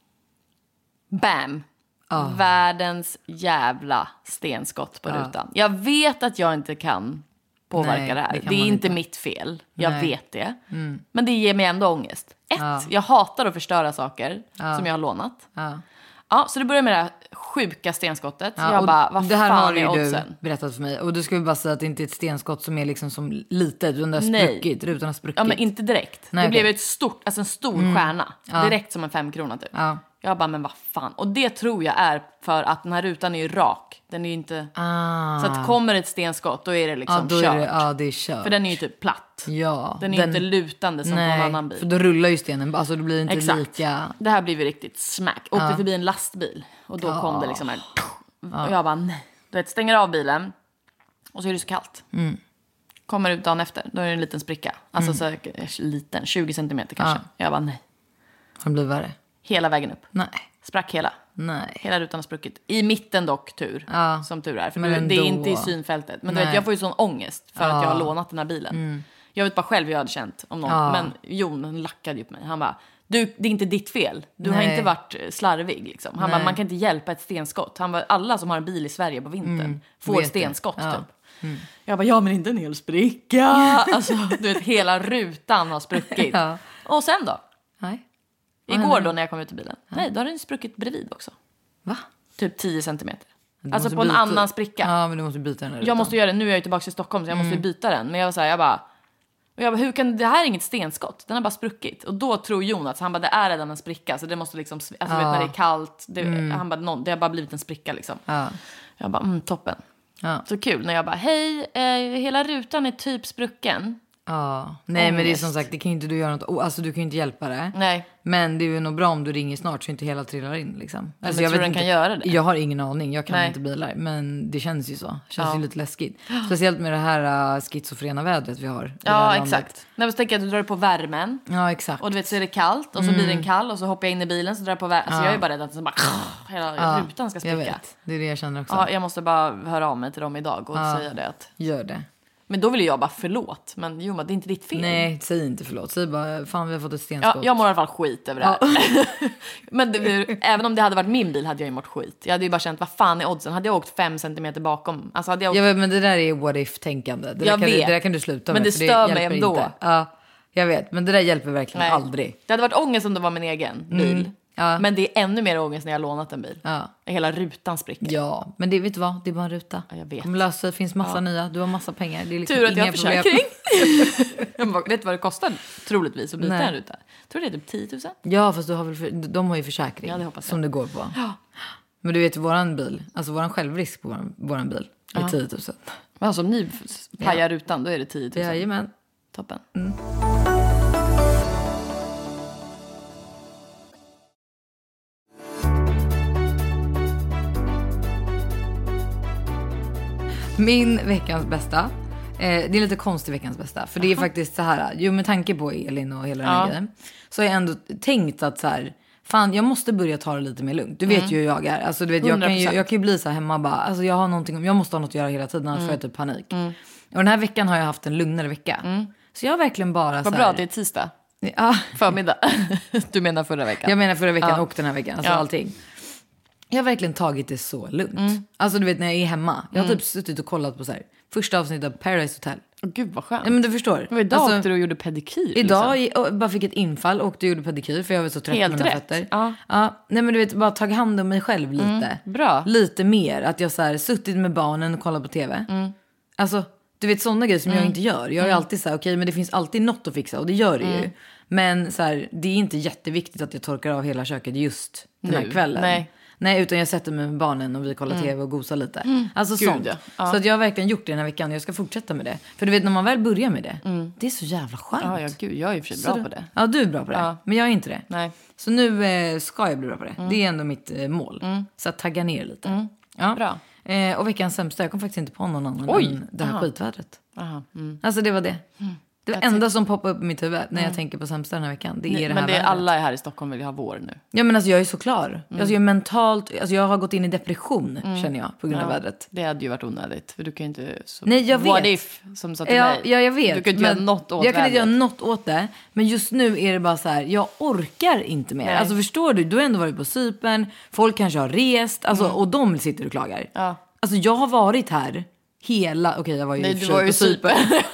Bam. Oh. Världens jävla stenskott på ja. rutan. Jag vet att jag inte kan påverka Nej, det här. Det, det är inte, inte mitt fel. Jag Nej. vet det. Mm. Men det ger mig ändå ångest. Ett, ja. jag hatar att förstöra saker ja. som jag har lånat. Ja. Ja, så det börjar med det här sjuka stenskottet. Ja, jag bara, vad det här fan har är ju oddsen? Du berättat för mig. Och du ska ju bara säga att det inte är ett stenskott som är liksom som litet. Utan det har spruckit, rutan har spruckit. Ja, men inte direkt. Nej, det okay. blev ett stort, alltså en stor mm. stjärna. Ja. Direkt som en femkrona typ. Ja. Jag bara, men vad fan. Och det tror jag är för att den här rutan är ju rak. Den är ju inte... Ah. Så att kommer ett stenskott, då är det liksom ja, då kört. Är det, ja, det är kört. För den är ju typ platt. Ja. Den är den... inte lutande som Nej, på en annan bil. för då rullar ju stenen. Alltså det blir inte Exakt. lika... Det här blir ju riktigt smack. Åkte ja. förbi en lastbil. Och då ja. kom det liksom här... Ja. Och jag bara, nej. Du vet, stänger av bilen. Och så är det så kallt. Mm. Kommer ut dagen efter. Då är det en liten spricka. Alltså mm. så liten. tjugo centimeter kanske. Ja. Jag bara, nej. Han blir värre. Hela vägen upp. Nej. Sprack hela. Nej. Hela rutan har spruckit. I mitten dock tur. Ja. Som tur är. För men det är inte i synfältet. Men du vet, jag får ju sån ångest. För ja. att jag har lånat den här bilen. Mm. Jag vet bara själv hur jag hade känt om någon. Ja. Men Jon lackade ju på mig. Han bara, du, det är inte ditt fel. Du Nej. har inte varit slarvig liksom. Han bara, man kan inte hjälpa ett stenskott. Han bara, alla som har en bil i Sverige på vintern mm. får stenskott ja. typ. Mm. Jag bara, ja men inte en hel spricka. Alltså, du vet, hela rutan har spruckit. Ja. Och sen då? Nej. Igår då när jag kom ut i bilen. Ja. Nej, då har den spruckit bredvid också. Va? Typ tio centimeter. Alltså på en byta. annan spricka. Ja, men du måste byta den här. Jag måste göra det. Nu är jag tillbaka i Stockholm så jag måste mm. byta den. Men jag var så här, jag bara... Och jag bara, hur kan... Det här är inget stenskott. Den har bara spruckit. Och då tror Jonas, han bara, det är redan en spricka. Så det måste liksom... Alltså ja. vet, när det är kallt. Det, mm. Han bara, någon, det har bara blivit en spricka liksom. Ja. Jag bara, mm, toppen. Ja. Så kul när jag bara, hej, eh, hela rutan är typ sprucken. Ja, nej Ångest. Men det är som sagt, det kan ju inte du göra något, alltså du kan ju inte hjälpa det. Nej. Men det är ju nog bra om du ringer snart så inte hela trillar in liksom. Alltså, jag tror den kan göra det. Jag har ingen aning, jag kan nej. inte bilar. Men det känns ju så, det känns ja. ju lite läskigt. Speciellt med det här uh, schizofrena vädret vi har. Ja, exakt. Nej, men så tänker jag att du drar på värmen. Ja, exakt. Och du vet så är det kallt och så mm. blir den kall och så hoppar jag in i bilen så drar jag på värmen. Alltså ja. jag är bara rädd att den bara, hela ja. rutan ska spricka. Jag vet, det är det jag känner också. Ja, jag måste bara höra av mig till dem idag och ja. säga det att... Gör det. Men då vill jag bara förlåt. Men jo, det är inte ditt fel. Nej, säg inte förlåt. Säg bara, fan vi har fått ett stenskott. Ja, jag mår i alla fall skit över det här. Ja. Men det, även om det hade varit min bil hade jag ju mått skit. Jag hade ju bara känt, vad fan är oddsen? Hade jag åkt fem centimeter bakom? Alltså hade jag åkt... Ja, men det där är what if-tänkande. Det, jag där kan vet. Du, det där kan du sluta men med. Men det stör mig ändå. Inte. Ja, jag vet. Men det där hjälper verkligen Nej. aldrig. Det hade varit ångest om det var min egen bil. Mm. Ja. Men det är ännu mer ångest när jag har lånat en bil. Ja. Hela rutan spricker. Ja, men det vet du vad? Det är bara en ruta. Ja, jag vet. De löser, det finns massa ja. nya. Du har massa pengar. Det är liksom tur att jag har försäkring. Jag bara, vet du vad det kostar troligtvis att byta Nej. en ruta? Tror det är typ tio tusen? Ja, fast du har väl för, de har ju försäkring. Ja, det hoppas jag. Som du går på. Ja. Men du vet, våran bil, alltså våran självrisk på våran, våran bil är ja. tio tusen. Men alltså om ni pajar ja. rutan, då är det tio tusen. Jajamän. Toppen. Mm. Min veckans bästa, eh, det är lite konstig veckans bästa. För det är faktiskt så här, jo med tanke på Elin och hela den här ja. grejen. Så har jag ändå tänkt att så här, fan jag måste börja ta det lite mer lugnt. Du vet mm. ju hur jag är. Alltså du vet, jag kan ju, jag kan ju bli så här hemma bara, alltså jag har någonting, jag måste ha något att göra hela tiden annars mm. får jag typ panik. Mm. Och den här veckan har jag haft en lugnare vecka. Mm. Så jag har verkligen bara Vad så här, bra att det är tisdag. Ja. Förmiddag. Du menar förra veckan? Jag menar förra veckan Ja. och den här veckan. Alltså Ja. allting. Jag har verkligen tagit det så lugnt. Mm. Alltså du vet när jag är hemma. Jag har Mm. typ suttit och kollat på så här, första avsnittet av Paradise Hotel. Oh, gud vad skönt. Ja, men du förstår. Men idag alltså, åkte du och gjorde pedikyr. Idag liksom. jag bara fick ett infall och du gjorde pedikyr för jag var så trött Helt med mina rätt. fötter. Ja. Ja, nej men du vet bara tagit hand om mig själv lite. Mm, bra. Lite mer att jag så här suttit med barnen och kollat på tv. Mm. Alltså du vet sådana grejer som mm. jag inte gör. Jag är mm. alltid så här okej okay, men det finns alltid något att fixa och det gör det mm. ju. Men så här, det är inte jätteviktigt att jag torkar av hela köket just den här nu. kvällen. Nej. Nej, utan jag sätter mig med barnen och vi kollar mm. tv och gosar lite. Mm. Alltså Gud, sånt. ja. Ja. Så att jag har verkligen gjort det den här veckan. Jag ska fortsätta med det. För du vet, när man väl börjar med det, mm. det är så jävla skönt. Ja, ja, gud, jag är ju för sig bra du, på det. Ja, du är bra på det. Ja. Men jag är inte det. Nej. Så nu eh, ska jag bli bra på det. Mm. Det är ändå mitt eh, mål. Mm. Så att tagga ner lite. Mm. Ja. Bra. Eh, och veckans sämsta, jag kom faktiskt inte på någon annan Oj. än det här Aha. skitvädret. Aha. Mm. Alltså det var det. Mm. Det var enda som poppar upp i mitt huvud när jag mm. tänker på sämsta den här veckan. Det är Nej, det här men det är vädret. alla här i Stockholm vill ha vår nu. Ja men alltså jag är så klar. Mm. Alltså jag är mentalt, alltså jag har gått in i depression mm. känner jag på grund av ja, vädret. Det hade ju varit onödigt för du kan ju inte så... Nej jag vet. What if som sa till ja, mig. Ja jag vet. Du kan inte göra något åt Jag kan vädret. inte göra något åt det. Men just nu är det bara så här, jag orkar inte mer. Nej. Alltså förstår du, du har ändå varit på Cypern. Folk kanske har rest, alltså, mm. och de sitter och klagar. Ja. Alltså jag har varit här hela, okej okay, jag var ju Nej, du var ju på Cypern.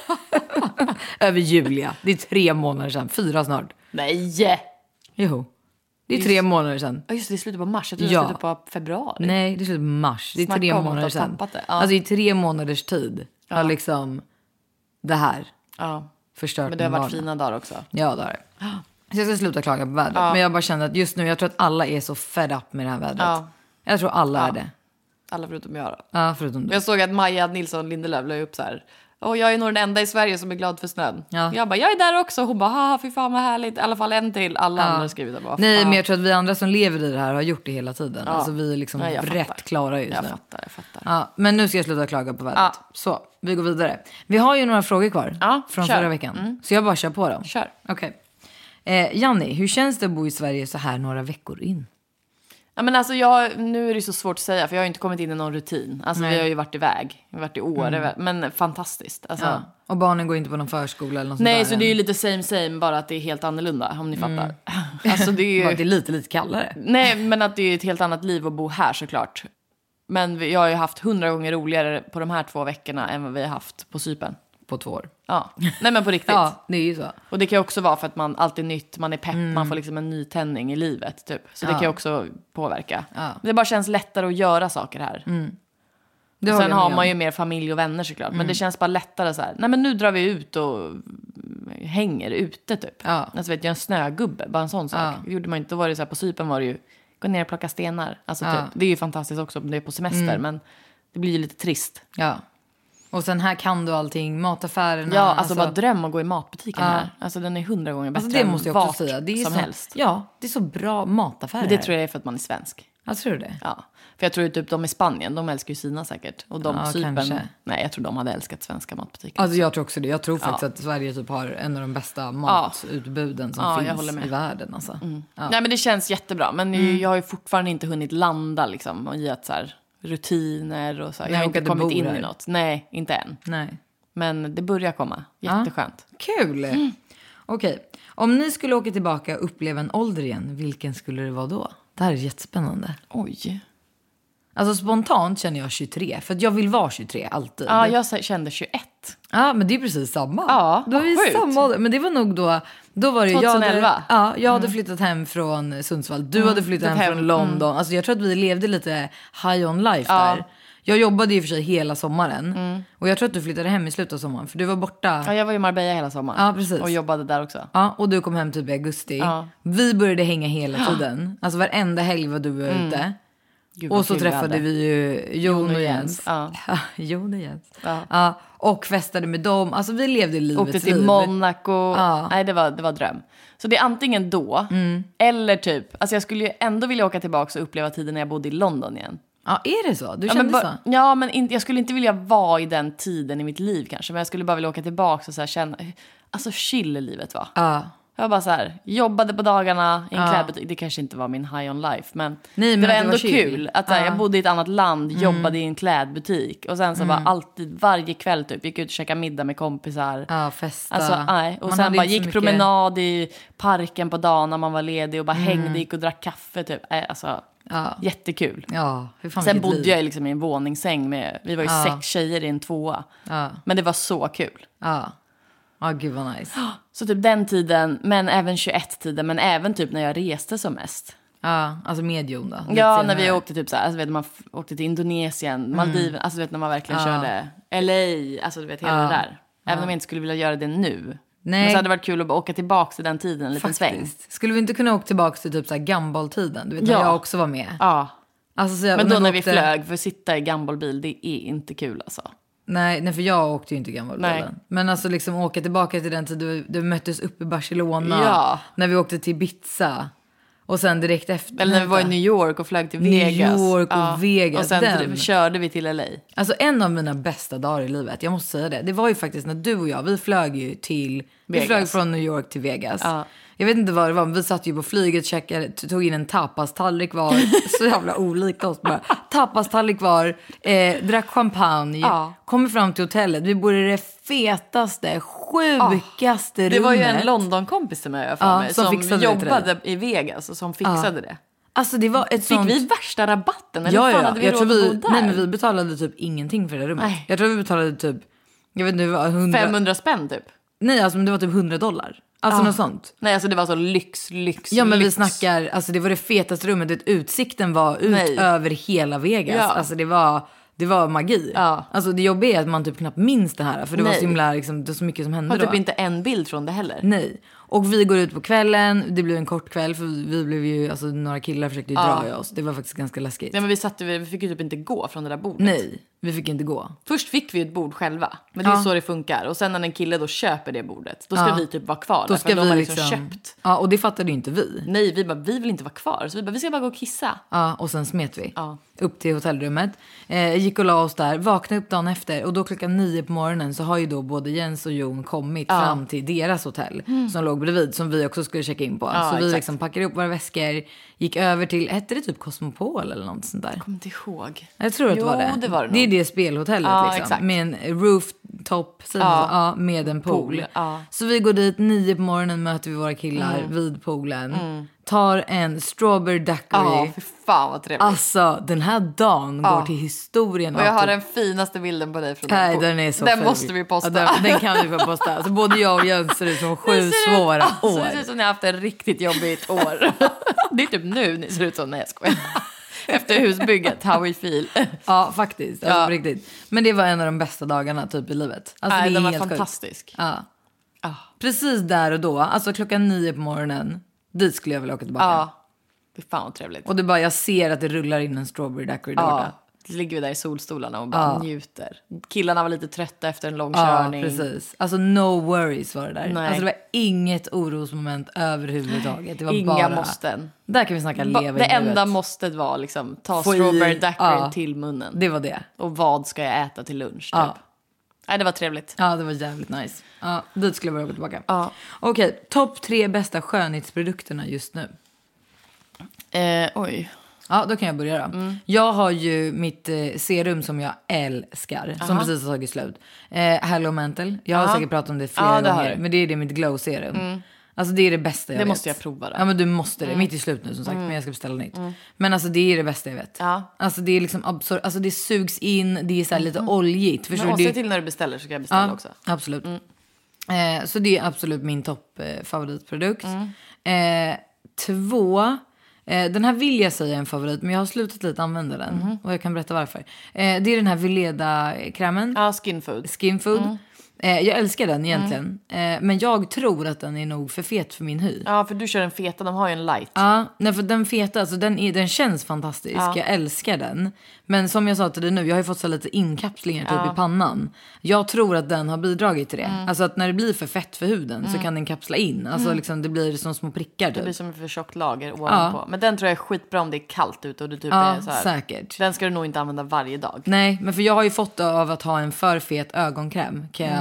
Över Julia. Det är tre månader sedan, fyra snart. Nej! Jo. Det är tre just, månader sedan. Ja just det, det är slutet på mars. Jag tror ja. det är slutet på februari. Nej, det är slutet på mars. Det är Snacka tre om månader att ha sedan. tappat det. Ja. Alltså i tre månaders tid ja. har liksom det här ja. förstört. Men det har varit vardag. Fina dagar också. Ja, det har det. Så jag ska sluta klaga på vädret. Ja. Men jag bara känner att just nu, jag tror att alla är så fed up med det här vädret. Ja. Jag tror alla ja. är det. Alla förutom jag då. Ja, förutom du. Jag såg att Maja Nilsson Lindelöf la upp så här. Och jag är nog den enda i Sverige som är glad för snön. Ja. Jag bara, jag är där också. Hon bara, haha, fy fan vad härligt. I alla fall en till. Alla ja. andra har skrivit det bara. Nej, men jag tror att vi andra som lever i det här har gjort det hela tiden. Ja. Alltså vi är liksom Nej, rätt fattar. klara just jag nu. Jag fattar, jag fattar. Ja, men nu ska jag sluta klaga på vädret. Ja. Så, vi går vidare. Vi har ju några frågor kvar ja, från kör. förra veckan. Mm. Så jag bara kör på dem. Kör. Okej. Okay. Eh, Janni, hur känns det att bo i Sverige så här några veckor in? Ja, men alltså jag, nu är det så svårt att säga för jag har inte kommit in i någon rutin. Alltså Nej. vi har ju varit iväg, vi har varit i år, mm. men fantastiskt. Alltså, ja. Och barnen går inte på någon förskola eller något Nej, sånt så där det är ju lite same same, bara att det är helt annorlunda om ni mm. fattar. Alltså det är ju... det är lite, lite kallare. Nej, men att det är ett helt annat liv att bo här såklart. Men jag har ju haft hundra gånger roligare på de här två veckorna än vad vi har haft på Cypern. På två år. Ja, nej men på riktigt. Ja, det är ju så. Och det kan ju också vara för att man alltid är nytt, man är pepp, mm. man får liksom en ny tändning i livet typ. Så ja. det kan ju också påverka. Ja. Men det bara känns lättare att göra saker här. Mm. Och sen har man ju mer familj och vänner såklart. Mm. Men det känns bara lättare så här. Nej men nu drar vi ut och hänger ute typ. Ja. Alltså vet jag, en snögubbe, bara en sån sak. Ja. Det gjorde man inte, då var det så här, på Cypern var det ju gå ner och plocka stenar. Alltså ja. typ, det är ju fantastiskt också om det är på semester, mm. men det blir ju lite trist. Ja. Och sen här kan du allting, mataffärerna. Ja, alltså, alltså bara dröm att gå i matbutiken ja. här. Alltså den är hundra gånger bättre alltså, det måste jag också säga. Det är som så, helst. Ja, det är så bra mataffärer. Men det tror jag är för att man är svensk. Jag tror det. Ja, för jag tror typ de i Spanien, de älskar ju sina säkert. Och de ja, Cypern, kanske. Nej, jag tror de hade älskat svenska matbutiker. Alltså jag tror också det. Jag tror faktiskt ja. att Sverige typ har en av de bästa matutbuden som ja, finns i världen. Alltså. Mm. Ja. Nej, men det känns jättebra. Men mm. jag har ju fortfarande inte hunnit landa liksom, och i att så här, rutiner och så. Jag Nej, har inte kommit in här. i något. Nej, inte än. Nej. Men det börjar komma. Jätteskönt. Ja. Kul! Mm. Okej. Okay. Om ni skulle åka tillbaka och uppleva en ålder igen, vilken skulle det vara då? Det här är jättespännande. Oj. Alltså spontant känner jag tjugotre. För att jag vill vara tjugotre alltid. Ja, jag kände tjugoett. Ja, men det är precis samma. Ja, då är vi samma ålder. Men det var nog då... Då var det tjugoelva. Jag hade, ja, jag hade flyttat hem från Sundsvall. Du mm. hade flyttat hem, hem från London. Mm. Alltså jag tror att vi levde lite high on life ja. där. Jag jobbade ju för sig hela sommaren. Mm. Och jag tror att du flyttade hem i slutet av sommaren. För du var borta. Ja, jag var i Marbella hela sommaren. Ja, precis. Och jobbade där också. Ja, och du kom hem typ i augusti. Ja. Vi började hänga hela tiden. Alltså varenda helg var du var mm. ute. Gud, och så träffade vi ju Jon och Jens. Ja. Jon och Jens. Ja. Ja. Och festade med dem. Alltså vi levde livets liv. Åkte till liv. Monaco. Ja. Nej, det var, det var dröm. Så det är antingen då. Mm. Eller typ. Alltså jag skulle ju ändå vilja åka tillbaka och uppleva tiden när jag bodde i London igen. Ja, är det så? Du ja, kände men, så? Ja, men in, jag skulle inte vilja vara i den tiden i mitt liv kanske. Men jag skulle bara vilja åka tillbaka och så här känna... Alltså chill livet va? Ja. Jag var bara så här, jobbade på dagarna i en ja. klädbutik. Det kanske inte var min high on life, men, Nej, men det var det ändå var kul. Att, ja. Jag bodde i ett annat land, mm. jobbade i en klädbutik. Och sen så mm. var alltid, varje kväll typ, gick ut och käkade middag med kompisar. Ja, festa. Alltså, nej. Och man sen bara gick mycket... promenad i parken på dagen när man var ledig. Och bara mm. hängde, gick och drack kaffe typ. Alltså, ja. Jättekul. Ja, sen bodde liv. jag liksom i en våningssäng med, vi var ju ja. sex tjejer i en tvåa. Ja. Men det var så kul. Ja. Ja, gud vad nice. Så typ den tiden, men även tjugoett-tiden, men även typ när jag reste som mest. Ja, alltså medium då. Ja, när vi åkte typ så här, alltså vet man åkte till Indonesien, mm. Maldiven, alltså vet när man verkligen ja. körde L A, alltså du vet hela ja. det där. Även ja. om jag inte skulle vilja göra det nu. Nej. Men så hade det varit kul att åka tillbaka till den tiden, en liten sväng. Skulle vi inte kunna åka tillbaka till typ så här Gumball-tiden? Du vet, ja. när jag också var med. Ja. Alltså, så jag, men då när vi åkte... vi flög för att sitta i Gumball-bil, det är inte kul alltså. Nej, nej, för jag åkte ju inte Gumball-bilen. Men alltså liksom åka tillbaka till den tid du, du möttes upp i Barcelona. Ja. När vi åkte till Ibiza. Och sen direkt efter. Eller när vi var i New York och flög till Vegas. New York och ja. Vegas. Och sen den. körde vi till L A. Alltså en av mina bästa dagar i livet, jag måste säga det. Det var ju faktiskt när du och jag, vi flög ju till... Vegas. Vi flög från New York till Vegas. Ja. Jag vet inte vad det var, men vi satt ju på flyget, checkade, tog in en tapastallrik var. Så jävla olika oss bara. Tapastallrik var, eh, drack champagne, ja. kommer fram till hotellet. Vi bor i det fetaste, sjukaste ja. rummet. Det var ju en London-kompis till mig, för ja, mig som, som jobbade i Vegas och som fixade ja. det. Alltså det var ett Fick sånt... vi värsta rabatten? Eller ja, fan ja. hade vi jag tror vi, där? nej, men vi betalade typ ingenting för det rummet. Nej. Jag tror vi betalade typ, jag vet inte, hundra... femhundra spänn typ? Nej, alltså det var typ hundra dollar. Alltså ah. något sånt. Nej, alltså det var så lyx, lyx, Ja, men lyx. vi snackar, alltså det var det fetaste rummet. Det, utsikten var ut Nej. över hela Vegas. Ja. Alltså det var, det var magi. Ja. Alltså det jobbiga är att man typ knappt minns det här. För det Nej. var så himla, liksom, det var så mycket som hände då. Har typ då. inte en bild från det heller. Nej. Och vi går ut på kvällen, det blev en kort kväll för vi blev ju, alltså några killar försökte ju ja. dra i oss. Det var faktiskt ganska läskigt. Ja, men vi satt vi fick ju typ inte gå från det där bordet. Nej, vi fick inte gå. Först fick vi ett bord själva, men det är ja. så det funkar. Och sen när en kille då köper det bordet, då ska ja. vi typ vara kvar. Då ska vi de har liksom, liksom köpt. Ja, och det fattade ju inte vi. Nej, vi bara, vi vill inte vara kvar. Så vi bara, vi ska bara gå och kissa. Ja, och sen smet vi. Ja. Upp till hotellrummet. Eh, gick och la oss där, vaknade upp dagen efter. Och då klockan nio på morgonen så har ju då både Jens och Jon kommit ja. fram till deras hotell. Mm. Som låg bredvid, som vi också skulle checka in på. Ja, så vi liksom packade upp våra väskor, gick över till, hette det typ Cosmopol eller något sånt där? Jag kommer inte ihåg. Jag tror att jo, det var det. det, var det, det är det spelhotellet ja, liksom. Exakt. Med en rooftop ja. ja, med en pool. pool. Ja. Så vi går dit, nio på morgonen möter vi våra killar mm. vid poolen. Mm. Tar en strawberry daiquiri. Ja, för fan vad trevligt. Alltså, den här dagen ja. går till historien. Och jag har den finaste bilden på dig från den. Nej, den är så Den måste vi posta. Ja, den, den kan vi få posta. Alltså, både jag och Jens ser ut som sju svåra ut, år. Det ser ut som ni har haft en riktigt jobbigt år. Det är typ nu ni ser ut som, nej jag skojar. Efter husbygget, how we feel. Ja, faktiskt. Alltså, ja. riktigt. Men det var en av de bästa dagarna typ i livet. Alltså, nej, det är den var helt fantastisk. Ja. Ah. Precis där och då, alltså klockan nio på morgonen. Dit skulle jag vilja åka tillbaka. Ja, det är fan vad trevligt. Och det bara, jag ser att det rullar in en strawberry daiquiri ja. där. Så ligger vi där i solstolarna och bara ja. njuter. Killarna var lite trötta efter en lång ja, körning. Precis. Alltså no worries var det där. Nej. Alltså det var inget orosmoment överhuvudtaget. Det var Inga bara... måsten. Där kan vi snacka ba- leva Det i enda måstet var liksom ta Få strawberry daiquiri ja. till munnen. Det var det. Och vad ska jag äta till lunch typ. Ja. Nej, det var trevligt. Ja, det var jävligt nice. Ja, dit skulle jag vilja gå tillbaka. Ja. Okej, okay, topp tre bästa skönhetsprodukterna just nu. Eh, oj. Ja, då kan jag börja då. Mm. Jag har ju mitt eh, serum som jag älskar. Aha. Som precis har tagit slut. Eh, Hello Mental. Jag har Aha. säkert pratat om det flera ja, det gånger. Men det är det mitt glow serum. Mm. Alltså det är det bästa jag det vet. Det måste jag prova då. Ja, men du måste det. Mm. Mitt i slut nu som sagt. Mm. Men jag ska beställa nytt. Mm. Men alltså det är det bästa jag vet. Ja. Alltså det är liksom absor- Alltså det sugs in. Det är så här lite mm. oljigt. Förstår men du? Till när du beställer så kan jag beställa ja, också. Absolut. Mm. Eh, så det är absolut min topp eh, favoritprodukt. Mm. Eh, två... Eh, den här vill jag säga är en favorit, men jag har slutat lite använda den. Mm. Och jag kan berätta varför. Eh, det är den här Veleda-krämen. Ja, Skin Food. Skin Food. Mm. Eh, jag älskar den egentligen. Mm. Eh, men jag tror att den är nog för fet för min hy. Ja, för du kör en feta, de har ju en light. Ja, nej, för den feta, alltså den, är, den känns fantastisk. Ja. Jag älskar den. Men som jag sa till dig nu, jag har ju fått så lite inkapslingar typ ja. i pannan. Jag tror att den har bidragit till det. Mm. Alltså att när det blir för fett för huden mm. så kan den kapsla in. Alltså mm. liksom, det blir som små prickar typ. Det blir som ett för tjockt lager ovanpå. Ja. Men den tror jag är skitbra om det är kallt ute och det typ ja, är så här. Säkert. Den ska du nog inte använda varje dag. Nej, men för jag har ju fått det av att ha en för fet ögonkräm. Kan jag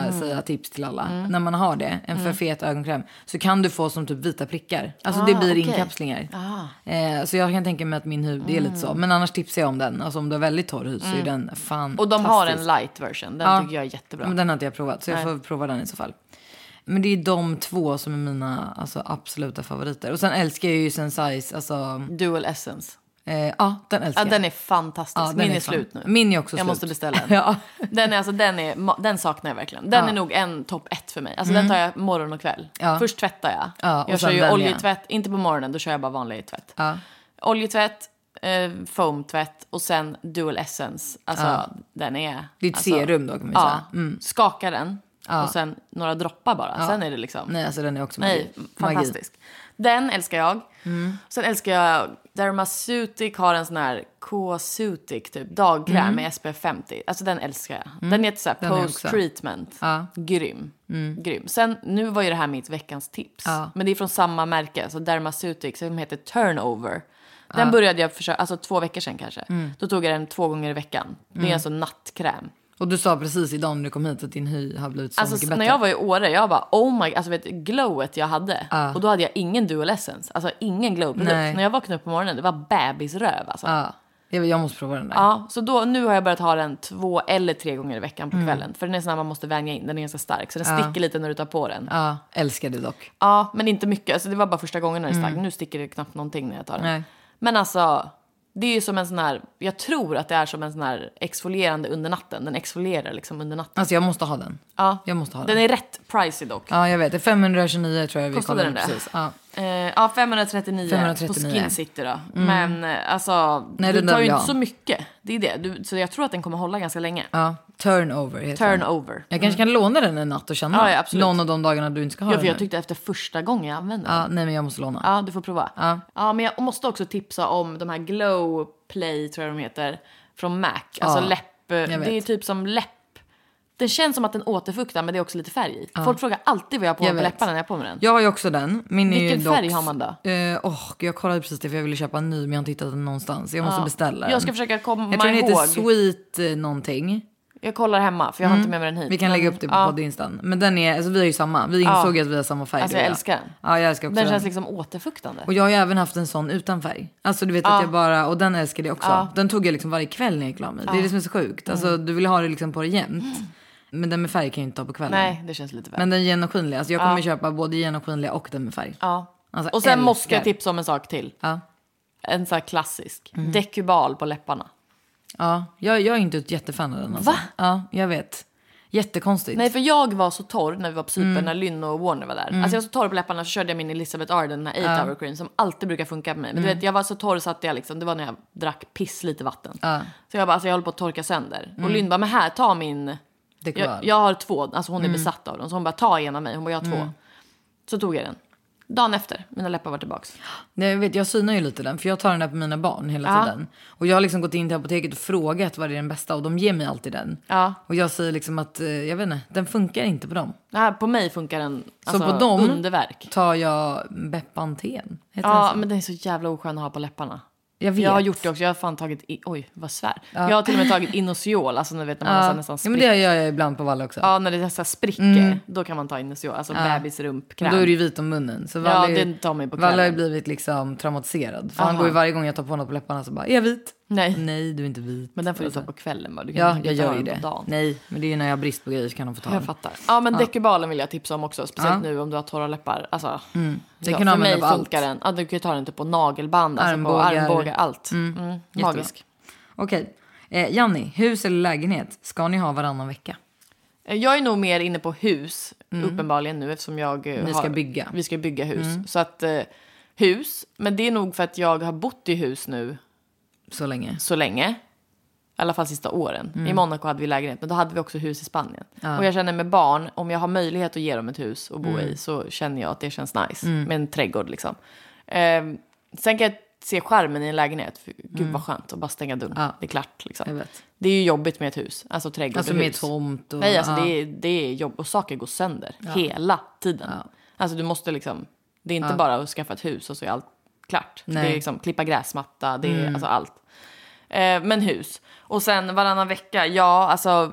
mm. säga tips till alla. Mm. När man har det, en för mm. fet ögonkräm, så kan du få som typ vita prickar. Alltså ah, det blir okay. inkapslingar. Ah. Eh, så jag kan tänka mig att min hud mm. är lite så. Men annars tipsar jag om den. Alltså om du har väldigt torr hud mm. så är den fantastisk. Och de har en light version, den ja. tycker jag är jättebra. Men den har inte jag provat, så jag Nej. får prova den i så fall. Men det är de två som är mina alltså, absoluta favoriter. Och sen älskar jag ju Sensai's alltså... Dual Essence. Eh, ja, den älskar jag. Ja, den är fantastisk. Ja, den min är, är slut nu. Min är också jag slut. Jag måste beställa den. ja. den, är, alltså, den, är, den saknar jag verkligen. Den ja. är nog en topp ett för mig. Alltså mm. den tar jag morgon och kväll. Ja. Först tvättar jag. Ja, jag kör ju oljetvätt. Ja. Inte på morgonen, då kör jag bara vanlig tvätt. Ja. Oljetvätt, eh, foamtvätt och sen Dual Essence. Alltså ja. den är... Det är ett alltså, serum då kan man ja, säga. Mm. Skaka den. Ja. Och sen några droppar bara. Ja. Sen är det liksom... Nej, alltså den är också Nej, fantastisk. Magi. Den älskar jag. Mm. Sen älskar jag... Dermaceutic har en sån här K-Sutic typ dagkräm mm. med S P F femtio. Alltså den älskar jag. Mm. Den heter så här post-treatment. Ja. Grym. Mm. Grym. Sen, nu var ju det här mitt veckans tips. Ja. Men det är från samma märke. Så Dermaceutic som heter Turnover. Den ja. började jag försöka, alltså två veckor sedan kanske. Mm. Då tog jag den två gånger i veckan. Det är mm. alltså nattkräm. Och du sa precis idag när du kom hit att din hy har blivit så alltså, mycket bättre. När jag var i Åre, jag bara, oh my, alltså vet glowet jag hade. Uh. Och då hade jag ingen Dual Essence. Alltså ingen glowprodukt. När jag vaknade upp på morgonen, det var bebisröv alltså. Uh. Jag, jag måste prova den där. Ja, så då, nu har jag börjat ha den två eller tre gånger i veckan på kvällen. Mm. För den är sån här man måste vänja in, den är ganska stark. Så den uh. sticker lite när du tar på den. Ja, uh. älskar det dock. Ja, men inte mycket. Alltså, det var bara första gången när det stack. Mm. Nu sticker det knappt någonting när jag tar den. Nej. Men alltså... Det är ju som en sån här, jag tror att det är som en sån här exfolierande under natten. Den exfolierar liksom under natten. Alltså jag måste ha den. Ja, jag måste ha den. Den är rätt pricey dock. Ja, jag vet. Det är femhundratjugonio tror jag vi kostade den precis. Ja. Uh, ja, femhundratrettionio, femhundratrettionio på Skin City då. Mm. Men alltså, Nej, du tar ju inte så mycket. Det är det. Du, så jag tror att den kommer hålla ganska länge. Ja, Turnover heter Turnover. Den. Jag kanske kan låna den en natt och känna ja, ja, absolut. Någon av de dagarna du inte ska ha ja, den. Ja, för jag tyckte efter första gången jag använde den. Ja, nej men jag måste låna. Ja, du får prova. Ja. Ja, men jag måste också tipsa om de här Glow Play, tror jag de heter, från Mac. Alltså ja, läpp, det är typ som läpp. Det känns som att den återfuktar, men det är också lite färg i. Ja. Folk frågar alltid vad jag har på, på läpparna när jag har på med den. Jag har ju också den. Min Vilken är ju färg dock, har man då? Uh, oh, jag kollade precis det för jag ville köpa en ny, men jag har inte hittat den någonstans. Jag måste ja. beställa den. Jag ska försöka komma ihåg. Jag tror den heter Sweet uh, någonting. Jag kollar hemma, för jag har mm. inte med mig den hit. Vi kan lägga upp det på ja. poddinstan. Men den är, alltså vi är ju samma. Vi insåg ja. att vi har samma färg. Alltså jag älskar den. Ja, jag älskar också den. Den den. känns liksom återfuktande. Och jag har ju även haft en sån utan färg. Alltså du vet ja. att jag bara, och den älskade jag också. Ja. Den tog jag liksom varje kväll när jag gick klar mig. Ja. Det är det som är så sjukt. Alltså mm. du vill ha det liksom på det jämt. Mm. Men den med färg kan jag inte ta på kvällen. Nej, det känns lite väl. Men den genomskinliga. Alltså jag kommer ja. köpa både genomskinliga och den med färg. Ja. Alltså, och sen älskar. måste jag tipsa om en sak till. Ja. En sån här klassisk. Mm. Decubal på läpparna. Ja, jag, jag är inte ett jättefan av den. Alltså. Va? Ja, jag vet. Jättekonstigt. Nej, för jag var så torr när vi var på Cypern, mm. när Lynn och Warner var där. Mm. Alltså jag var så torr på läpparna, så körde jag min Elizabeth Arden, den här eight hour cream, som alltid brukar funka på mig. Men mm. du vet, jag var så torr så att jag liksom, det var när jag drack piss lite vatten. Ja. Så jag bara, alltså jag håller på att torka sönder. Mm. Och Lynn bara, men här, ta min... Jag, jag har två, alltså hon är mm. besatt av dem. Så hon bara, ta en av mig, hon bara, jag har två. Mm. Så tog jag den. Dagen efter, mina läppar var tillbaks. Nej, jag vet, jag synar ju lite den. För jag tar den där på mina barn hela ja. tiden. Och jag har liksom gått in till apoteket och frågat vad är den bästa. Och de ger mig alltid den. Ja. Och jag säger liksom att, jag vet inte, den funkar inte på dem. Ja, på mig funkar den, alltså, så på dem underverk. Tar jag Bepanthen. Ja, men den är så jävla oskön att ha på läpparna. Jag, vet. jag har gjort det också. Jag har fan tagit... I, oj, vad svär. Ja. Jag har till och med tagit Inosol. Alltså när, vet, när man ja. nästan spricker. Ja, men det gör jag ibland på Valle också. Ja, när det nästan spricker. Mm. Då kan man ta Inosol. Alltså ja. bebisrumpkräm. Då är det ju vit om munnen. Så Valle, ja, det tar mig på kvällen. Valle har blivit liksom traumatiserad. För Aha. han går ju varje gång jag tar på något på läpparna så bara, är jag vit? Nej. Nej, du är inte vit. Men den får du ta på kvällen bara. Du kan ja, jag gör ju det. Nej, men det är ju när jag har brist på grejer så kan de få ta jag den. fattar. Ja, men ja. Decubalen vill jag tipsa om också. Speciellt ja. nu om du har torra läppar. Alltså, mm. det ja, kan för mig på funkar allt. den. Ja, du kan ju ta den typ på nagelband. Armbågar. Alltså på armbågar, allt. Mm. Mm. Magisk. Okej. Eh, Janni, hus eller lägenhet? Ska ni ha varannan vecka? Jag är nog mer inne på hus. Mm. Uppenbarligen nu eftersom jag Ni har, ska bygga. Vi ska bygga hus. Mm. Så att eh, hus. Men det är nog för att jag har bott i hus nu. Så länge. Så länge. I alla fall sista åren. Mm. I Monaco hade vi lägenhet. Men då hade vi också hus i Spanien. Ja. Och jag känner med barn. Om jag har möjlighet att ge dem ett hus att bo mm. i. Så känner jag att det känns nice. Mm. Med en trädgård liksom. Eh, sen kan jag se charmen i en lägenhet. För, gud mm. vad skönt att bara stänga dörren. Ja. Det är klart liksom. Det är ju jobbigt med ett hus. Alltså trädgård alltså och med hus. tomt. Och, Nej, alltså ja. det, är, det är jobb. Och saker går sönder. Ja. Hela tiden. Ja. Alltså du måste liksom. Det är inte ja. bara att skaffa ett hus och så är allt klart. Nej. Det är liksom klippa gräsmatta. Det är mm. alltså allt. Eh, men hus. Och sen varannan vecka. Ja, alltså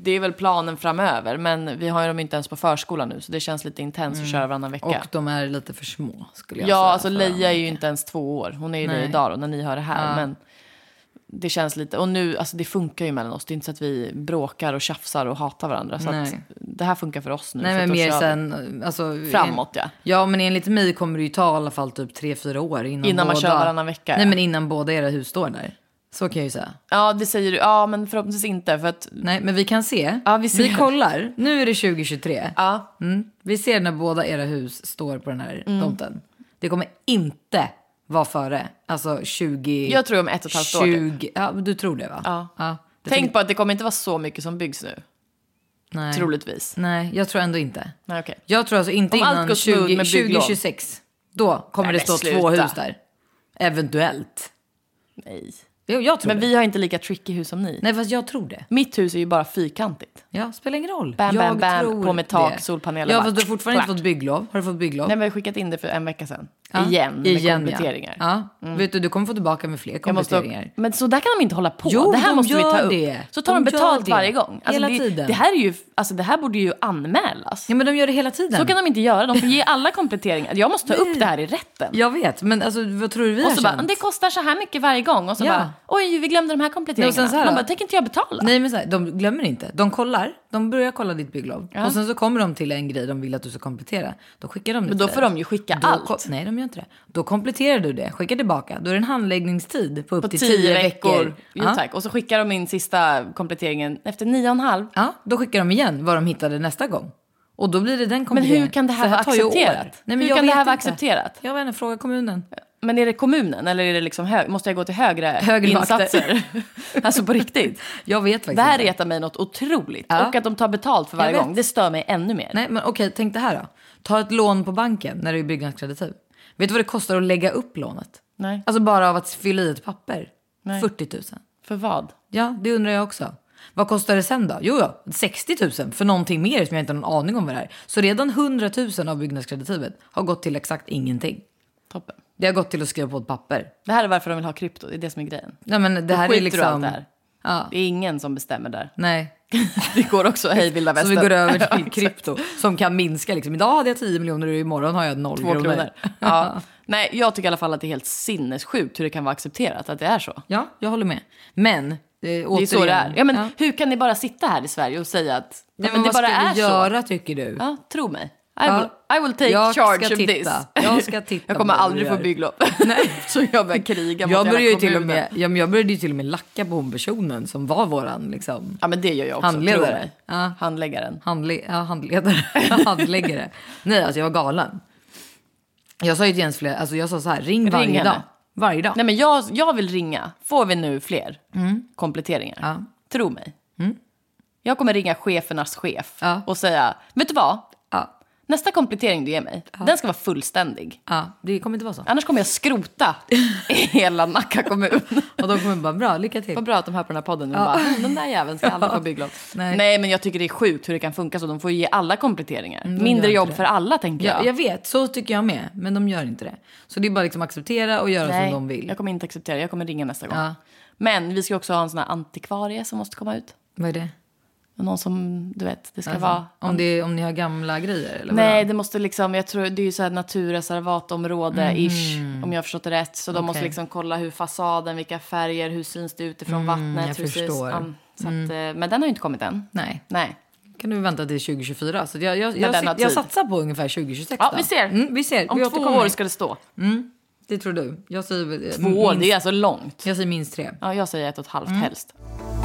det är väl planen framöver. Men vi har ju dem inte ens på förskolan nu. Så det känns lite intens mm. att köra varannan vecka. Och de är lite för små skulle jag ja, säga. Ja, alltså Leia är ju inte ens två år. Hon är ju det idag då, när ni har det här. Ja. Men det känns lite, och nu, alltså det funkar ju mellan oss. Det är inte så att vi bråkar och tjafsar och hatar varandra. Så att det här funkar för oss nu. Nej, men mer sen, alltså, framåt, ja. Ja, men enligt mig kommer det ju ta i alla fall typ tre, fyra år innan, innan man båda, kör varannan vecka. Nej, men innan båda era hus står där. Så kan jag ju säga. Ja, det säger du. Ja, men förhoppningsvis inte. För att... Nej, men vi kan se. Ja, vi, ser. vi kollar. Nu är det tjugo tjugotre. Ja. Mm. Vi ser när båda era hus står på den här mm. tomten. Det kommer inte vara före. Alltså tjugo... Jag tror om ett och ett halvt tjugo, år. Typ. Ja, du tror det va? Ja. ja det Tänk tror... på att det kommer inte vara så mycket som byggs nu. Nej. Troligtvis. Nej, jag tror ändå inte. Nej, okay. Jag tror alltså inte om innan tjugo tjugosex. Då kommer Nej, det stå sluta. två hus där. Eventuellt. Nej. Jo, jag tror men det. vi har inte lika tricky hus som ni. Nej, fast jag tror det. Mitt hus är ju bara fyrkantigt. Ja, spelar ingen roll. Bam, bam, jag bam, på med tak, det. solpaneler. Ja, fast du har fortfarande inte fått bygglov. Har du fått bygglov? Nej, men vi har skickat in det för en vecka sedan. Ja. Igen, med Igen, kompletteringar. Ja, ja. Mm. Vet du, du kommer få tillbaka med fler kompletteringar. Måste, men så där kan de inte hålla på. Jo, det här de måste vi ta upp. Det. Så tar de, de betalt varje gång. Alltså hela det, tiden. Det här är ju, alltså det här borde ju anmälas. Ja, men de gör det hela tiden. Så kan de inte göra. De får ge alla kompletteringar. Jag måste ta upp det här i rätten. Jag vet, men alltså, vad tror du vi och har så bara, det kostar så här mycket varje gång. Och så ja. bara, oj, vi glömde de här kompletteringarna. Här, man bara, tänker inte jag betala? Nej, men så här, de glömmer inte. De kollar, de börjar kolla ditt bygglov. Ja. Och sen så kommer de till en grej de vill att du ska komplettera. Då skickar de det. Men då får de ju skicka då, allt. Nej, de gör inte det. Då kompletterar du det, skickar tillbaka. Då är det en handläggningstid på upp på till tio, tio veckor. veckor. Jo, ja. tack. Och så skickar de in sista kompletteringen efter nio och en halv. Ja, då skickar de igen vad de hittade nästa gång. Och då blir det den kompletteringen. Men hur kan det här vara accepterat? Nej, men hur jag kan det här inte. vara accepterat? Jag vet inte, fråga kommunen. Men är det kommunen eller är det liksom hög, måste jag gå till högre, högre insatser? Alltså på riktigt. Jag vet faktiskt. Det här retar mig något otroligt. Ja. Och att de tar betalt för varje gång. Det stör mig ännu mer. Nej, men okej, tänk det här då. Ta ett lån på banken när det är byggnadskreditiv. Vet du vad det kostar att lägga upp lånet? Nej. Alltså bara av att fylla i ett papper. Nej. fyrtio tusen. För vad? Ja, det undrar jag också. Vad kostar det sen då? Jo, ja, sextio tusen för någonting mer som jag inte har någon aning om vad det är. Så redan hundra tusen av byggnadskreditivet har gått till exakt ingenting. Toppen. Det har gått till att skriva på ett papper. Det här är varför de vill ha krypto. Det är det som är grejen. Ja, men det här är liksom... Det, här. Ja. Det är ingen som bestämmer där. Nej. Det går också hej vilda väster. Så vi går över till krypto som kan minska. Liksom. Idag hade jag tio miljoner och imorgon har jag noll Två kronor. kronor. Ja. Nej, jag tycker i alla fall att det är helt sinnessjukt hur det kan vara accepterat att det är så. Ja, jag håller med. Men eh, det är så det är. Ja, men ja. Hur kan ni bara sitta här i Sverige och säga att ja, men men det vad bara ska är vi så? göra, tycker du? Ja, tro mig. I, ja. will, I will take jag charge ska of titta. this. Jag ska titta. Jag kommer aldrig få bygglov. Nej. Så jag börjar kriga mot jag började ju till och med, ja, men jag började ju till och med lacka på hon personen som var våran liksom. Ja, men det gör jag också. Handledare. Ja. Handläggaren. Handle- ja, handledare. Handläggare. Nej, alltså jag var galen. Jag sa ju till Jens fler, alltså jag sa så här, ring varje ring dag. Varje dag. Nej, men jag, jag vill ringa. Får vi nu fler mm. kompletteringar? Ja. Tro mig. Mm. Jag kommer ringa chefernas chef ja. och säga, vet du vad? Ja. Nästa komplettering du ger mig, ja. den ska vara fullständig. Ja, det kommer inte vara så. Annars kommer jag skrota hela Nacka kommun. Och då kommer bara, bra, lycka till. Vad bra att de hör på den här podden. Ja. Bara, den där jäveln ska aldrig få bygglov. Nej. Nej, men jag tycker det är sjukt hur det kan funka så. De får ge alla kompletteringar. Mm, Mindre jobb för alla, tänker jag. Ja, jag vet, så tycker jag med. Men de gör inte det. Så det är bara liksom acceptera och göra Nej, som de vill. Jag kommer inte acceptera, jag kommer ringa nästa gång. Ja. Men vi ska också ha en sån här antikvarie som måste komma ut. Vad är det? Någon som, du vet, det ska alltså, vara... Om, det, om ni har gamla grejer? Eller Nej, vadå? det måste liksom, jag tror det är ju så här naturreservatområde-ish, mm. om jag har förstått det rätt. Så de okay. måste liksom kolla hur fasaden, vilka färger, hur syns det utifrån mm, vattnet. Jag förstår. Um, så mm. att, men den har ju inte kommit än. Nej. Nej. Kan du vänta till tjugo tjugofyra? Så jag, jag, jag, jag, jag satsar på ungefär tjugo tjugosex. Ja, vi ser. Mm, vi ser. Om vi två år ska det stå. Mm. Det tror du. Jag säger, två år, minst, det är alltså långt. Jag säger minst tre. Ja, jag säger ett och ett halvt mm. helst.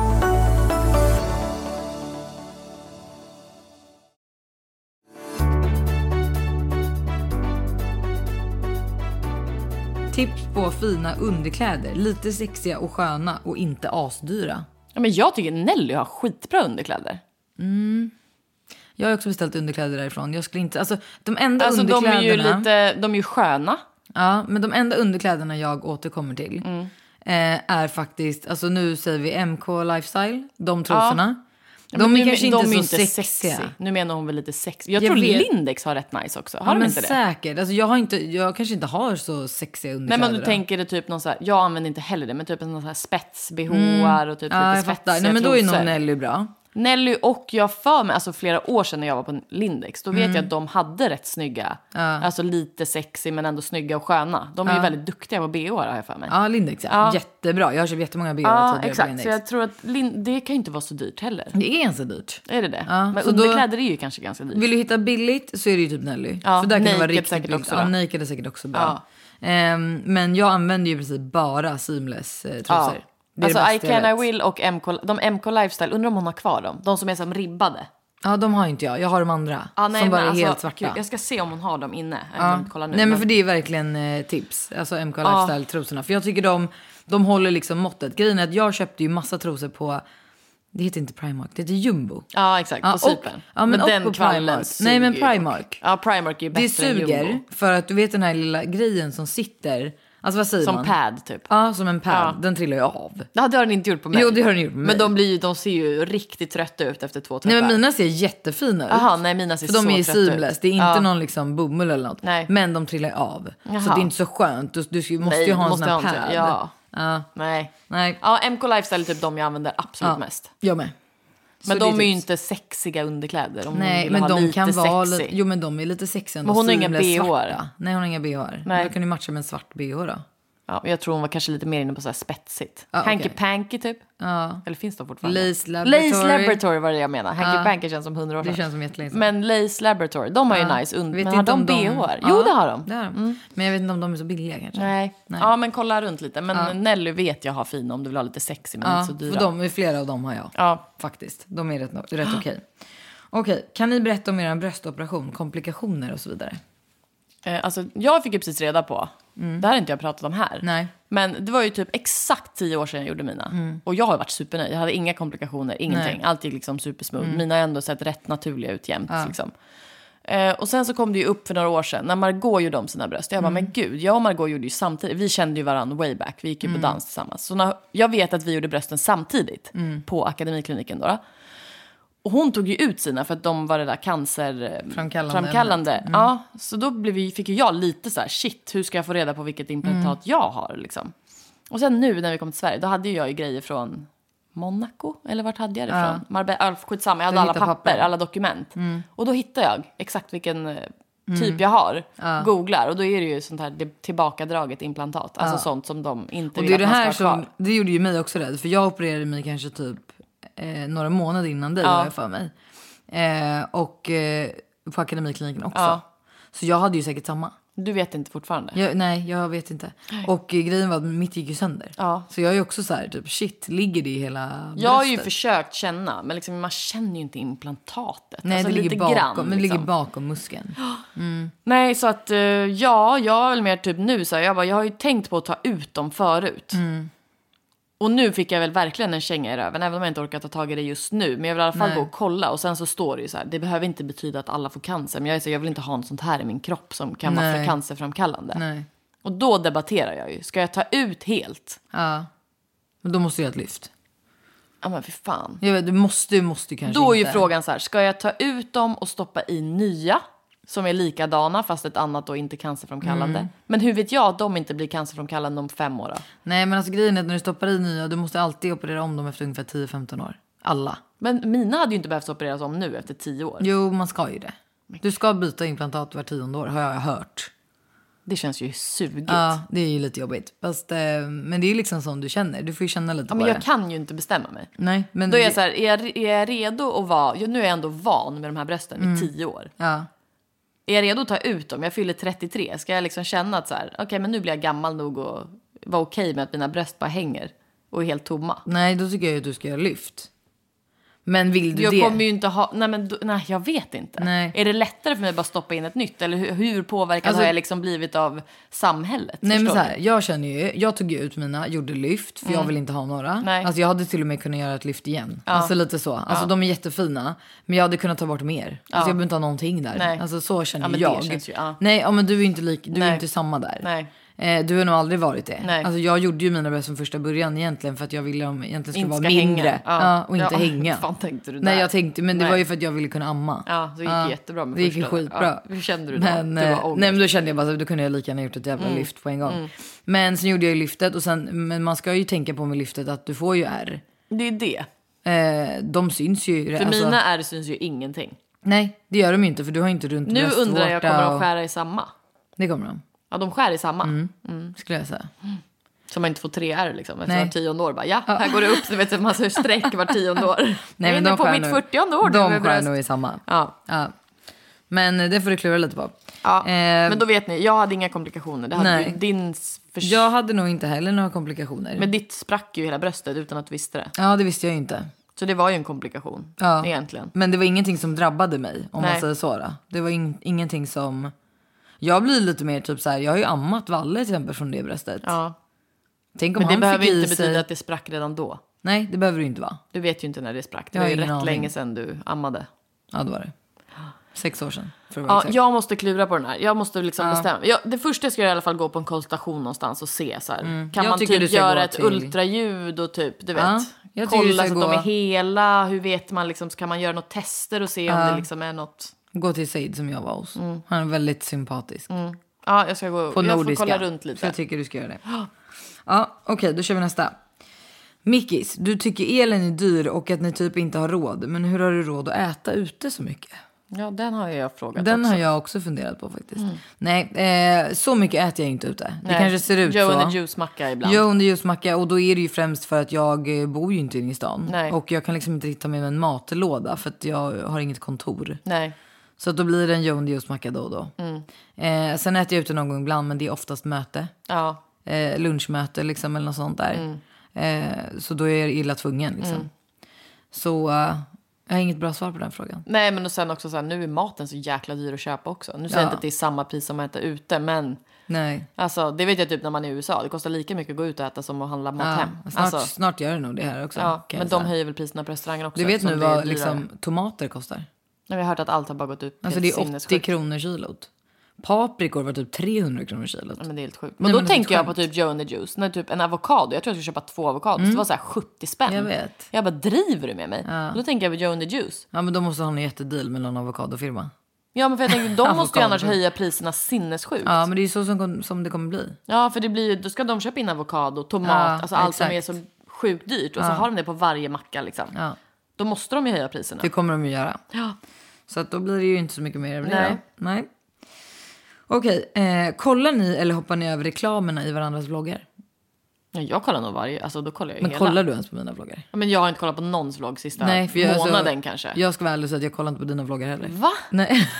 Tips på fina underkläder. Lite sexiga och sköna och inte asdyra. Ja, men jag tycker Nelly har skitbra underkläder. Mm. Jag har också beställt underkläder därifrån. Jag skulle inte... Alltså, de enda alltså, underkläderna... de är ju lite... De är ju sköna. Ja, men de enda underkläderna jag återkommer till mm. eh, är faktiskt... Alltså nu säger vi M K Lifestyle. De trosorna. Ja. De är nu, kanske inte så inte sexiga. Sexy. Nu menar hon väl lite sexiga. Jag, jag tror vet. Lindex har rätt nice också. Har ja, de men inte det? Säkert. Alltså jag, har inte, jag kanske inte har så sexiga underkläder. Nej, men du tänker det typ någon så här, jag använder inte heller det, men typ en sån här spetsbh mm. och typ ja, lite spetsiga Nej, men då är nog Nelly bra. Nelly och jag för mig, alltså flera år sedan när jag var på Lindex, då vet Mm. jag att de hade rätt snygga, ja. alltså lite sexy men ändå snygga och sköna. De är ja. ju väldigt duktiga på B H har jag för mig. Ja, Lindex, ja. ja. Jättebra. Jag har köpt jättemånga B H ja, tidigare exakt. på Lindex. Så jag tror att Lin- det kan ju inte vara så dyrt heller. Det är inte så dyrt. Är det det? Ja, men så underkläder då, är ju kanske ganska dyrt. Vill du hitta billigt så är det ju typ Nelly. Ja, för där kan det vara Naked riktigt säkert också. Ja, Naked är säkert också bra. Ja. Um, men jag använder ju precis bara seamless eh, trosor. Ja. Det är alltså det I Can I Will och M K, de M K Lifestyle, undrar om hon har kvar dem. De som är som ribbade. Ja, de har inte jag. Jag har de andra. Ah, nej, som bara är alltså, helt svarta. Gud, jag ska se om hon har dem inne. Ja. Kolla nu, nej, men men för det är verkligen eh, tips. Alltså M K Lifestyle-trosorna. För jag tycker de, de håller liksom måttet. Grejen är att jag köpte ju massa trosor på... Det heter inte Primark, det heter Jumbo. Ja, exakt. Ja, på Cypern. Ja, men, men den på Primark. Nej, men Primark. Ja, Primark är ju bättre det suger, än Jumbo. för att du vet den här lilla grejen som sitter... Alltså vad säger som man? pad typ. Ja, som en pad. Ja. Den trillar ju av. Ja, det har den inte gjort på mig. Jo, det har den gjort på mig. Men de, blir ju, de ser ju riktigt trötta ut efter två tvättar. Nej, men mina ser jättefina ut. Jaha, nej, mina ser för så de är ju trötta ut. seamless. Det är inte ja. någon liksom bomull eller något. Nej. Men de trillar av. Jaha. Så det är inte så skönt. Du, du måste nej, ju ha en måste sån här ha pad. en, ja. Ja. Nej. Nej. Ja, M K Lifestyle är typ de jag använder absolut Ja. mest. Jag med. Men så de är ju tips. inte sexiga underkläder. Om Nej, men de kan vara lite... Jo, men de är lite sexiga. Men hon har inga B H. Svarta. Nej, hon har inga B H. Nej. Jag kan ju matcha med en svart B H då. Ja, jag tror hon var kanske lite mer inne på så här spetsigt. Ah, Hanky okay. Panky typ. Ja. Eller finns de fortfarande? Lace Laboratory. Lace Laboratory var det jag menar. Hanky Ja. Panky känns som hundra år sedan. Det känns som jättelänge sedan. Men Lace Laboratory, de har ju Ja. nice und- Vet men har inte de om de- B H? Ja, Jo, det har de. Det har de. Mm. Men jag vet inte om de är så billiga kanske. Nej. Nej. Ja, men kolla runt lite. Men Ja. Nelly vet jag har fin om du vill ha lite sexy men Ja, inte så dyra. för de, flera av dem har jag. Ja. Faktiskt. De är rätt, rätt okej. Okej, kan ni berätta om er bröstoperation, komplikationer och så vidare? Eh, alltså, jag fick ju precis reda på, det här har inte jag pratat om här. Nej. Men det var ju typ exakt tio år sedan jag gjorde mina. Mm. Och jag har varit supernöjd. Jag hade inga komplikationer, ingenting. Nej. Allt gick liksom supersmooth. Mm. Mina har ändå sett rätt naturliga ut jämt. Ja. Liksom. Eh, och sen så kom det ju upp för några år sedan när Margot gjorde om sina bröst. Jag bara, Mm. men gud, jag och Margot gjorde ju samtidigt. Vi kände ju varandra way back. Vi gick ju Mm. på dans tillsammans. Så när, jag vet att vi gjorde brösten samtidigt Mm. på Akademikliniken då. då. Och hon tog ju ut sina för att de var det där cancerframkallande. Framkallande. Mm. Ja, så då blev vi, fick ju jag lite så här, shit, hur ska jag få reda på vilket implantat Mm. jag har liksom. Och sen nu när vi kom till Sverige, då hade ju jag ju grejer från Monaco, eller vart hade jag det Ja. från? Marbella, äh, skitsamma, jag hade Du alla hittar papper, papper. alla dokument. Mm. Och då hittade jag exakt vilken eh, typ Mm. jag har. Ja. Googlar, och då är det ju sånt här det, tillbakadraget implantat. Alltså Ja. sånt som de inte Och vill det är att det man här ska ha som, kvar. det gjorde ju mig också rädd. För jag opererade mig kanske typ eh, några månader innan dig, Ja. har jag för mig. Eh, och eh, på Akademikliniken också. Ja. Så jag hade ju säkert samma. Du vet inte fortfarande? Jag, nej, jag vet inte. Och eh, grejen var att mitt gick ju sönder. Ja. Så jag är ju också så här, typ, shit, ligger det i hela bröstet? Jag har ju försökt känna, men liksom, man känner ju inte implantatet. Nej, alltså, det ligger lite bakom, grann, men det liksom. ligger bakom muskeln. Nej, så att eh, ja, jag är väl mer typ nu så här, jag, bara, jag har ju tänkt på att ta ut dem förut. Mm. Och nu fick jag väl verkligen en känga i röven, även om jag inte orkar ta tag i det just nu. Men jag vill i alla fall Nej. gå och kolla. Och sen så står det ju så här, det behöver inte betyda att alla får cancer. Men jag, är så, jag vill inte ha något sånt här i min kropp som kan vara Nej. för cancerframkallande. Nej. Och då debatterar jag ju, ska jag ta ut helt? Ja. Men då måste jag ha ett lyft. Ja men för fan. Jag vet, du måste, du måste kanske Då är ju inte. frågan så här, ska jag ta ut dem och stoppa i nya som är likadana fast ett annat och inte cancerframkallande? Mm. Men hur vet jag att de inte blir cancerframkallande om fem år då? Nej, men alltså grejen är att när du stoppar i nya, du måste alltid operera om dem efter ungefär tio femton år. Alla. Men mina hade ju inte behövt opereras om nu efter tio år. Jo, man ska ju det. Du ska byta implantat var tionde år, har jag hört. Det känns ju sugigt. Ja, det är ju lite jobbigt. Fast, eh, men det är ju liksom som du känner. Du får ju känna lite Ja, på men det. jag kan ju inte bestämma mig. Nej, men Då är jag det- så här, är jag, är jag redo att vara... Ja, nu är jag ändå van med de här brösten i tio år. Ja. Är jag redo att ta ut dem? Jag fyller trettiotre. Ska jag liksom känna att så här, okej, okay, men nu blir jag gammal nog och vara okej med att mina bröst bara hänger och är helt tomma. Nej, då tycker jag att du ska göra lyft. Men vill du Jag det? kommer ju inte ha... Nej, men, då- nej, jag vet inte. Nej. Är det lättare för mig att bara stoppa in ett nytt? Eller hur, hur påverkad Alltså- har jag liksom blivit av samhället? Nej, men Förstår så här, jag känner ju, jag tog ju ut mina, gjorde lyft för jag vill inte ha några. Nej. Alltså jag hade till och med kunnat göra ett lyft igen. Alltså lite så. Alltså de är jättefina, men jag hade kunnat ta bort mer. Alltså jag behöver inte ha någonting där. Nej. Alltså så känner Ja, men det jag. känns ju, ja. Nej, ja, men du är inte lik, du är Nej. inte samma där. Nej. Eh, du har nog aldrig varit det. Nej. Alltså jag gjorde ju mina bröst från första början egentligen för att jag ville de egentligen skulle Inte vara ska mindre. hänga. Ja. Ja. och inte Ja, hänga. vad fan tänkte du Nej, där? jag tänkte, men det Nej. var ju för att jag ville kunna amma. Ja, så gick det jättebra med Det gick ju första. skitbra. Ja, hur kände du då? Men, Det var eh, ångest. nej, men då kände jag bara att då kunde jag lika gärna gjort ett jävla lyft på en gång. Men sen gjorde jag ju lyftet och sen, men man ska ju tänka på med lyftet att du får ju R. Det är det. Eh, de syns ju. För alltså, mina ärr syns ju ingenting. Nej, det gör de inte för du har inte runt Nu bröstvårta. undrar jag, kommer de och... skära i samma? Det kommer de. Ja, de skär i samma. Mm. Mm. Skulle jag säga. Så man inte får tre ärr liksom. Efter Nej. var tionde år. Bara, ja, här går det upp. Du vet, en massa streck var tionde år. Nej, jag är men de inne på mitt nog, fyrtionde år. De skär nog i samma. Ja. Ja. Men det får du klura lite på. Ja. Eh, men då vet ni, jag hade inga komplikationer. Det hade nej. ju din... Förs- Jag hade nog inte heller några komplikationer. Men ditt sprack ju hela bröstet utan att du visste det. Ja, det visste jag ju inte. Så det var ju en komplikation, Ja. egentligen. Men det var ingenting som drabbade mig, om Nej. man säger så. Då. Det var in- ingenting som... Jag blir lite mer typ så här, jag har ju ammat Valle till exempel från det bröstet. Ja. Tänk om Men det han behöver fick inte i sig... betyda att det sprack redan då. Nej, det behöver det inte vara. Du vet ju inte när det sprack. Det Jag var har ju ingen rätt aning. länge sedan du ammade. Ja, det var det. Sex år sedan. För att vara Ja, exakt. jag måste klura på den här. Jag måste liksom Ja. bestämma. Jag, det första jag ska göra i alla fall gå på en konsultation någonstans och se så här. Kan Jag man tycker du typ ska göra gå ett till- ultraljud och typ, du vet. Ja, jag tycker du kolla ska så att de gå- är hela. Hur vet man liksom, kan man göra något tester och se om det liksom är något. Gå till Said som jag var hos. Han är väldigt sympatisk. Mm. Ja, jag ska gå. På jag nordiska. får kolla runt Så lite. jag tycker du ska göra det. Ja, okej, okay, då kör vi nästa. Mickis, du tycker elen är dyr och att ni typ inte har råd. Men hur har du råd att äta ute så mycket? Ja, den har jag frågat Den också. har jag också funderat på faktiskt. Nej, eh, så mycket äter jag inte ute. Det Nej. kanske ser ut Joe så. and the juice-macka ibland. Joe and the juice-macka. Och då är det ju främst för att jag eh, bor ju inte inne i stan. Nej. Och jag kan liksom inte ta med mig en matlåda för att jag har inget kontor. Nej. Så då blir det en Joe and the juice-macka då och då. Mm. Eh, sen äter jag ute någon gång ibland, men det är oftast möte. Ja. Eh, lunchmöte liksom eller något sånt där. Mm. Eh, så då är jag illa tvungen liksom. Mm. Så eh, jag har inget bra svar på den frågan. Nej, men och sen också så här, nu är maten så jäkla dyr att köpa också. Nu säger Ja. jag inte att det är samma pris som att äta ute, men Nej. alltså, det vet jag typ när man är i U S A. Det kostar lika mycket att gå ut och äta som att handla mat Ja, hem. snart, Alltså, snart gör det nog det här också. ja, kan men jag säga. de höjer väl priserna på restaurangen också. Du vet nu eftersom det är vad dyrare. liksom, tomater kostar? Nej, vi har hört att allt har bara gått ut. Alltså helt det är åttio sinnessjukt. kronor kilot. Paprikor var typ trehundra kronor kilot. Ja, men det är helt sjukt. Nej, Men då men det är tänker jag sjukt. på typ Joe and the Juice. När typ en avokado. Jag tror jag ska köpa två avokados. Det var så här sjuttio spänn. Jag vet. Jag bara, driver du med mig? Ja. Och då tänker jag på Joe and the Juice. Ja, men då måste han ha en jättedeal med någon avokadofirma. Ja, men för jag tänker, de måste ju annars Avokado. höja priserna sinnessjukt. Ja, men det är ju så som, som det kommer bli. Ja, för det blir ju, då ska de köpa in avokado, tomat, Ja, alltså allt som är exakt. så sjukt dyrt. Och så har de det på varje macka liksom. Ja, Då måste de ju höja priserna. det kommer de ju göra. Ja. Så att då blir det ju inte så mycket mer över det. Nej. då. Nej. Okej, eh, kollar ni eller hoppar ni över reklamerna i varandras vloggar? Ja, jag kollar nog varje, alltså då kollar jag ju Men hela. kollar du ens på mina vloggar? Ja, men jag har inte kollat på någons vlogg sista Nej, för jag, månaden alltså, kanske. Jag ska vara ärlig och säga att jag kollar inte på dina vloggar heller. Va? Nej.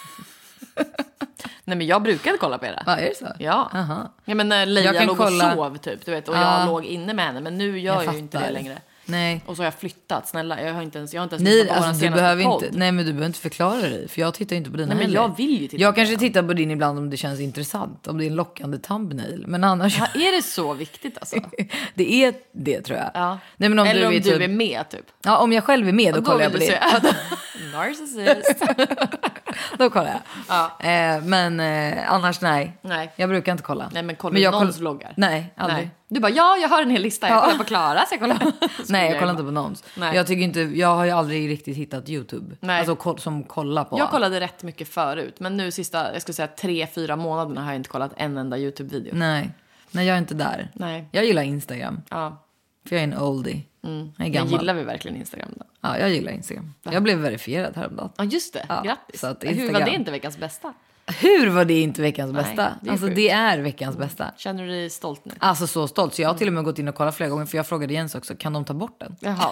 Nej, men jag brukade kolla på era. Ja, är det så? Ja. Aha. Ja, men när Leia Jag kan låg kolla- och sov typ, du vet, och Ja. jag låg inne med henne. Men nu gör jag, Jag ju inte det fattar. längre. Nej. Och så har jag flyttat, snälla. Jag har inte ens, jag har inte ens Nej, lyssnat på alltså, vår du senaste behöver podd. inte, nej, men du behöver inte förklara dig. För jag tittar inte på dina Nej, men heller. jag vill ju titta Jag på kanske dina. tittar på din ibland om det känns intressant. Om det är en lockande thumbnail. Men annars... Ja, är det så viktigt alltså? det är det, tror jag. Ja. Nej, men om Eller du om är du typ... är med typ. Ja, om jag själv är med, då Då kollar jag på vill du det. se. Narcissist. Då kollar jag. Ja. Eh, men eh, annars nej. Nej. Jag brukar inte kolla. Nej, men kollar du jag någons vloggar? Nej, aldrig. Nej. Du bara, ja, jag har en hel lista. Jag Ja. kollar på Klaras, jag kollar. Nej, jag kollar inte på någons. Nej. Jag tycker inte, jag har ju aldrig riktigt hittat YouTube. Nej. Alltså koll, som kollar på. Jag kollade rätt mycket förut, men nu sista, jag skulle säga tre, fyra månaderna har jag inte kollat en enda YouTube-video. Nej. Nej, jag är inte där. Nej. Jag gillar Instagram. Ja. För jag är en oldie. Mm. Jag är Men gammal. gillar vi verkligen Instagram då? Ja, jag gillar Instagram. Jag blev verifierad häromdagen. Ja, just det. Ja, Grattis. så att Hur var Instagram- det inte veckans bästa? Hur var det inte veckans Nej, bästa? det är Alltså sjukt. det är veckans bästa. Känner du dig stolt nu? Alltså så stolt. Så jag har till och med gått in och kollat flera gånger. För jag frågade Jens också, kan de ta bort den? Jaha.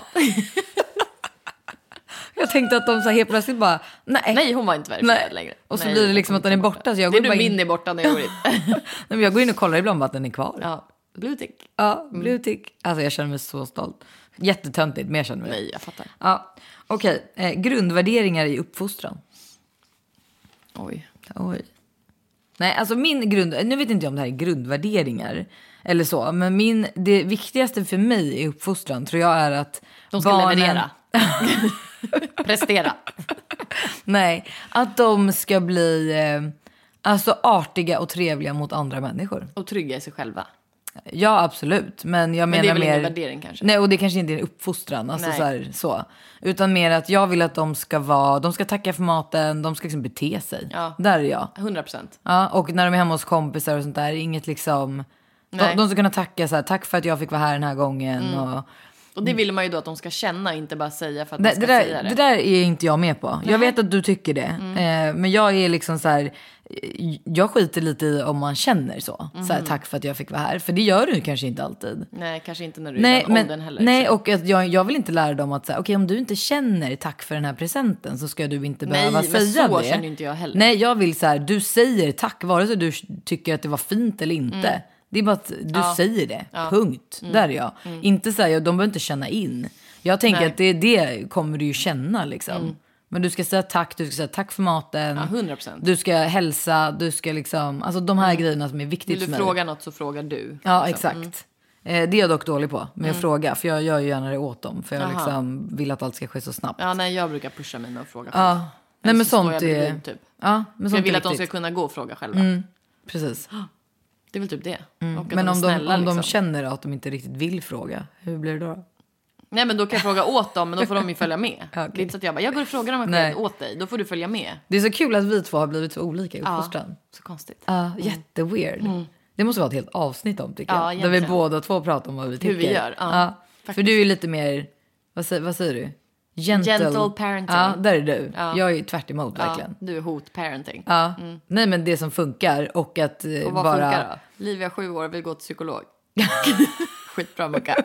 Jag tänkte att de så här helt plötsligt bara, nej. Nej, hon var inte verifierad Nej. längre. Och så Nej, blir det liksom att den är borta. Så jag Det är går du bara min in. är borta när jag går in. Nej, men jag går in och kollar ibland bara att den är kvar. Ja, Ja, blue tick. blue tick. Alltså jag känner mig så stolt. Jättetöntigt, men jag känner mig det. Nej, jag fattar. Ja, okej. Eh, grundvärderingar i uppfostran. Oj. Oj. Nej, alltså min grund... Nu vet inte jag om det här är grundvärderingar eller så. Men min, det viktigaste för mig i uppfostran tror jag är att De ska barnen... leverera. Prestera. Nej, att de ska bli eh, alltså artiga och trevliga mot andra människor. Och trygga i sig själva. Ja, absolut. Men jag Men det menar är väl mer... ingen värdering kanske? Nej, och det kanske inte är en uppfostran. Alltså Nej. så, här, så. Utan mer att jag vill att de ska vara... De ska tacka för maten, de ska liksom bete sig. Ja. Där är jag. hundra procent. Ja, och när de är hemma hos kompisar och sånt där, inget liksom... De, Nej. de ska kunna tacka så här, tack för att jag fick vara här den här gången. Mm. Och, Och det vill man ju då att de ska känna, inte bara säga för att det, man ska det där, säga det. Det där är inte jag med på. Jag vet att du tycker det. Mm. Eh, men jag är liksom så här, jag skiter lite i om man känner så. Mm. Så här, tack för att jag fick vara här. För det gör du kanske inte alltid. Nej, kanske inte när du är nej, i den men, åldern heller. Nej, och att jag, jag vill inte lära dem att säga, okej, okay, om du inte känner tack för den här presenten så ska du inte behöva nej, säga det. Nej, men så känner inte jag heller. Nej, jag vill så här, du säger tack vare sig du tycker att det var fint eller inte. Mm. Det är bara att du ja. säger det, ja. punkt. Mm. Där är jag. Mm. Inte så här, de behöver inte känna in. Jag tänker nej. att det, det kommer du ju känna liksom. Mm. Men du ska säga tack, du ska säga tack för maten. Ja, hundra procent. Du ska hälsa, du ska liksom, alltså de här mm. grejerna som är viktigt för mig. Vill du fråga något så frågar du. Ja, liksom. exakt. Mm. Eh, det är jag dock dålig på med att mm. fråga. För jag gör ju gärna det åt dem. För jag liksom vill att allt ska ske så snabbt. Ja, nej, jag brukar pusha mig med att fråga. Ja. Nej, men så sånt är... Vid, typ. Ja, men sånt jag vill är att de ska kunna gå och fråga själva. Mm. Precis. Det är väl typ det. Mm. Men de om, snälla, de, om liksom. de känner att de inte riktigt vill fråga, hur blir det då? Nej, men då kan jag fråga åt dem, men då får de ju följa med. Okay. Det är inte så att jag bara, jag går och frågar dem själv åt dig, då får du följa med. Det är så kul att vi två har blivit så olika i uppfostran. Ja, så konstigt. Ja, uh, mm. jätteweird. Mm. Det måste vara ett helt avsnitt om, tycker ja, jag. Där vi båda två pratar om vad vi tycker. Hur vi gör, ja. Uh, för du är lite mer, vad säger, vad säger du? Gentle. Gentle parenting. Ja, där är du. Ja. Jag är tvärt emot, ja, verkligen. Du är hot parenting. Ja. Mm. Nej, men det som funkar och att och vad bara... funkar då? Livia, sju år, vill gå till psykolog. Skitbra, Mucka.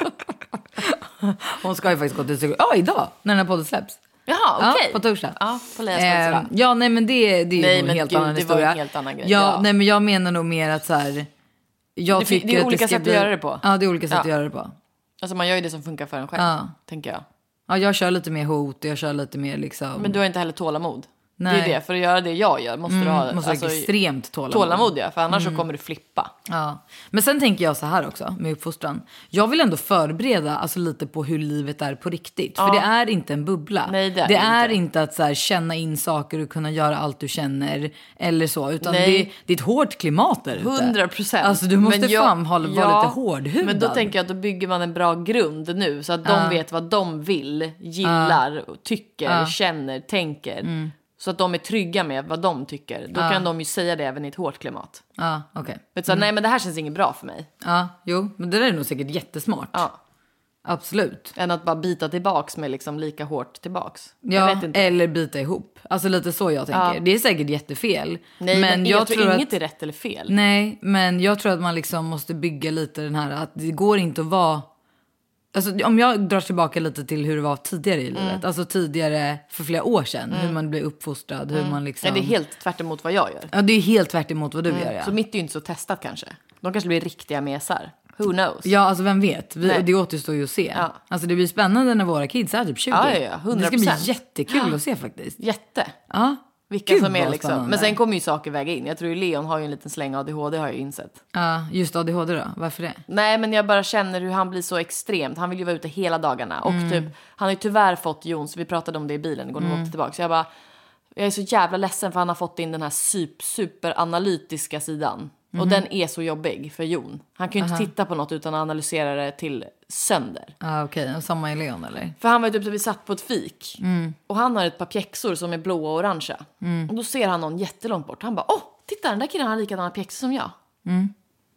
Hon ska ju faktiskt gå till psykolog. Ja, idag, när den här podden släpps. Jaha, okej. Okay. Ja, på torsdag. Ja, på Leas födelsedag. Eh, ja, nej, men det, det är nej, ju en men helt gud, annan det historia. Var en helt annan grej. Ja, ja, nej, men jag menar nog mer att så här... Jag det, tycker det är att olika det ska sätt bli... att göra det på. Ja, det är olika sätt ja. att göra det på. Alltså man gör ju det som funkar för en själv, ja. tänker jag. Ja, jag kör lite mer hot och jag kör lite mer liksom... Men du har inte heller tålamod. Nej. Det är det, för att göra det jag gör måste mm, du ha måste alltså, extremt tålamod. Tålamod, ja, för annars mm. så kommer du flippa. Ja. Men sen tänker jag så här också med uppfostran. Jag vill ändå förbereda alltså, lite på hur livet är på riktigt. Ja. För det är inte en bubbla. Nej, det är, det är inte. inte att så här, känna in saker och kunna göra allt du känner eller så. Utan det, det är ett hårt klimat där ute. hundra procent. Alltså du måste jag, fan vara ja, lite hårdhudad. Men då tänker jag att då bygger man en bra grund nu. Så att de ja. vet vad de vill, gillar, ja. tycker, ja. känner, tänker. Mm. Så att de är trygga med vad de tycker. Då ja. kan de ju säga det även i ett hårt klimat. Ja, okej. Okay. Men så mm. nej, men det här känns inget bra för mig. Ja, jo, men det där är nog säkert jättesmart. Ja. Absolut. Än att bara bita tillbaks med liksom lika hårt tillbaks. Ja, jag vet inte. Eller bita ihop. Alltså lite så jag tänker. Ja. Det är säkert jättefel. Nej, men, men jag, jag tror, tror inget att, är rätt eller fel. Nej, men jag tror att man liksom måste bygga lite den här att det går inte att vara... Alltså, om jag drar tillbaka lite till hur det var tidigare i livet. Mm. Alltså tidigare för flera år sedan. Mm. Hur man blir uppfostrad. Hur mm. man liksom... ja, det är helt tvärt emot vad jag gör. Ja, det är helt tvärt emot vad du mm. gör. Ja. Så mitt är ju inte så testat kanske. De kanske blir riktiga mesar. Who knows? Ja, alltså vem vet? Vi, det återstår ju att se. Ja. Alltså det blir spännande när våra kids är typ tjugo. Ja, ja, ja. hundra procent. Det ska bli jättekul ja. att se faktiskt. Jätte. Ja. Vilka Gud, som är liksom. Spännande. Men sen kommer ju saker väga in. Jag tror ju Leon har ju en liten släng A D H D, har jag ju insett. Ja, just A D H D då? Varför det? Nej, men jag bara känner hur han blir så extremt. Han vill ju vara ute hela dagarna. Och mm. typ, han har ju tyvärr fått Jons, vi pratade om det i bilen igår när vi åkte tillbaka. Så jag bara, jag är så jävla ledsen för han har fått in den här super, super analytiska sidan. Mm. Och den är så jobbig för Jon. Han kan ju inte Aha. titta på något utan att analysera det till sönder. Ja, ah, okej. Okay. Och samma i Leon, eller? För han var ju typ så vi satt på ett fik. Mm. Och han har ett par pjäxor som är blåa och orangea. Mm. Och då ser han någon jättelångt bort. Han bara, åh, titta den där killen har likadana pjäxor som jag. Mm.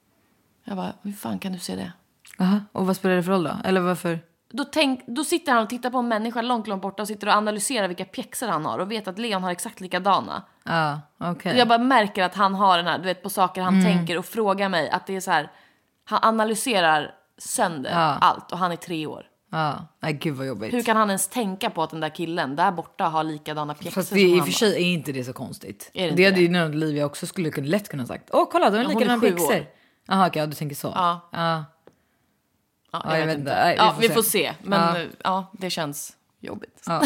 Jag bara, hur fan kan du se det? Aha. Och vad spelar det för roll då? Eller varför? Då, tänk, då sitter han och tittar på en människa långt, långt borta och sitter och analyserar vilka pjäxor han har och vet att Leon har exakt likadana. Ja, okej. Okay. Jag bara märker att han har den här, du vet, på saker han mm. tänker och frågar mig att det är så här, han analyserar sönder ja. allt och han är tre år. Ja, nej gud vad jobbigt. Hur kan han ens tänka på att den där killen där borta har likadana pjäxor? Fast det, i och för sig är inte det så konstigt. Är det det hade ju någon Livia också skulle kunna lätt kunna sagt. Åh, kolla, de har ja, likadana pjäxor. Jaha, okej, okay, du tänker så. Ja. Ja. Ja, jag, jag vet, vet inte. Nej, vi, ja, får vi får se. Men ja. ja, det känns jobbigt. Ja.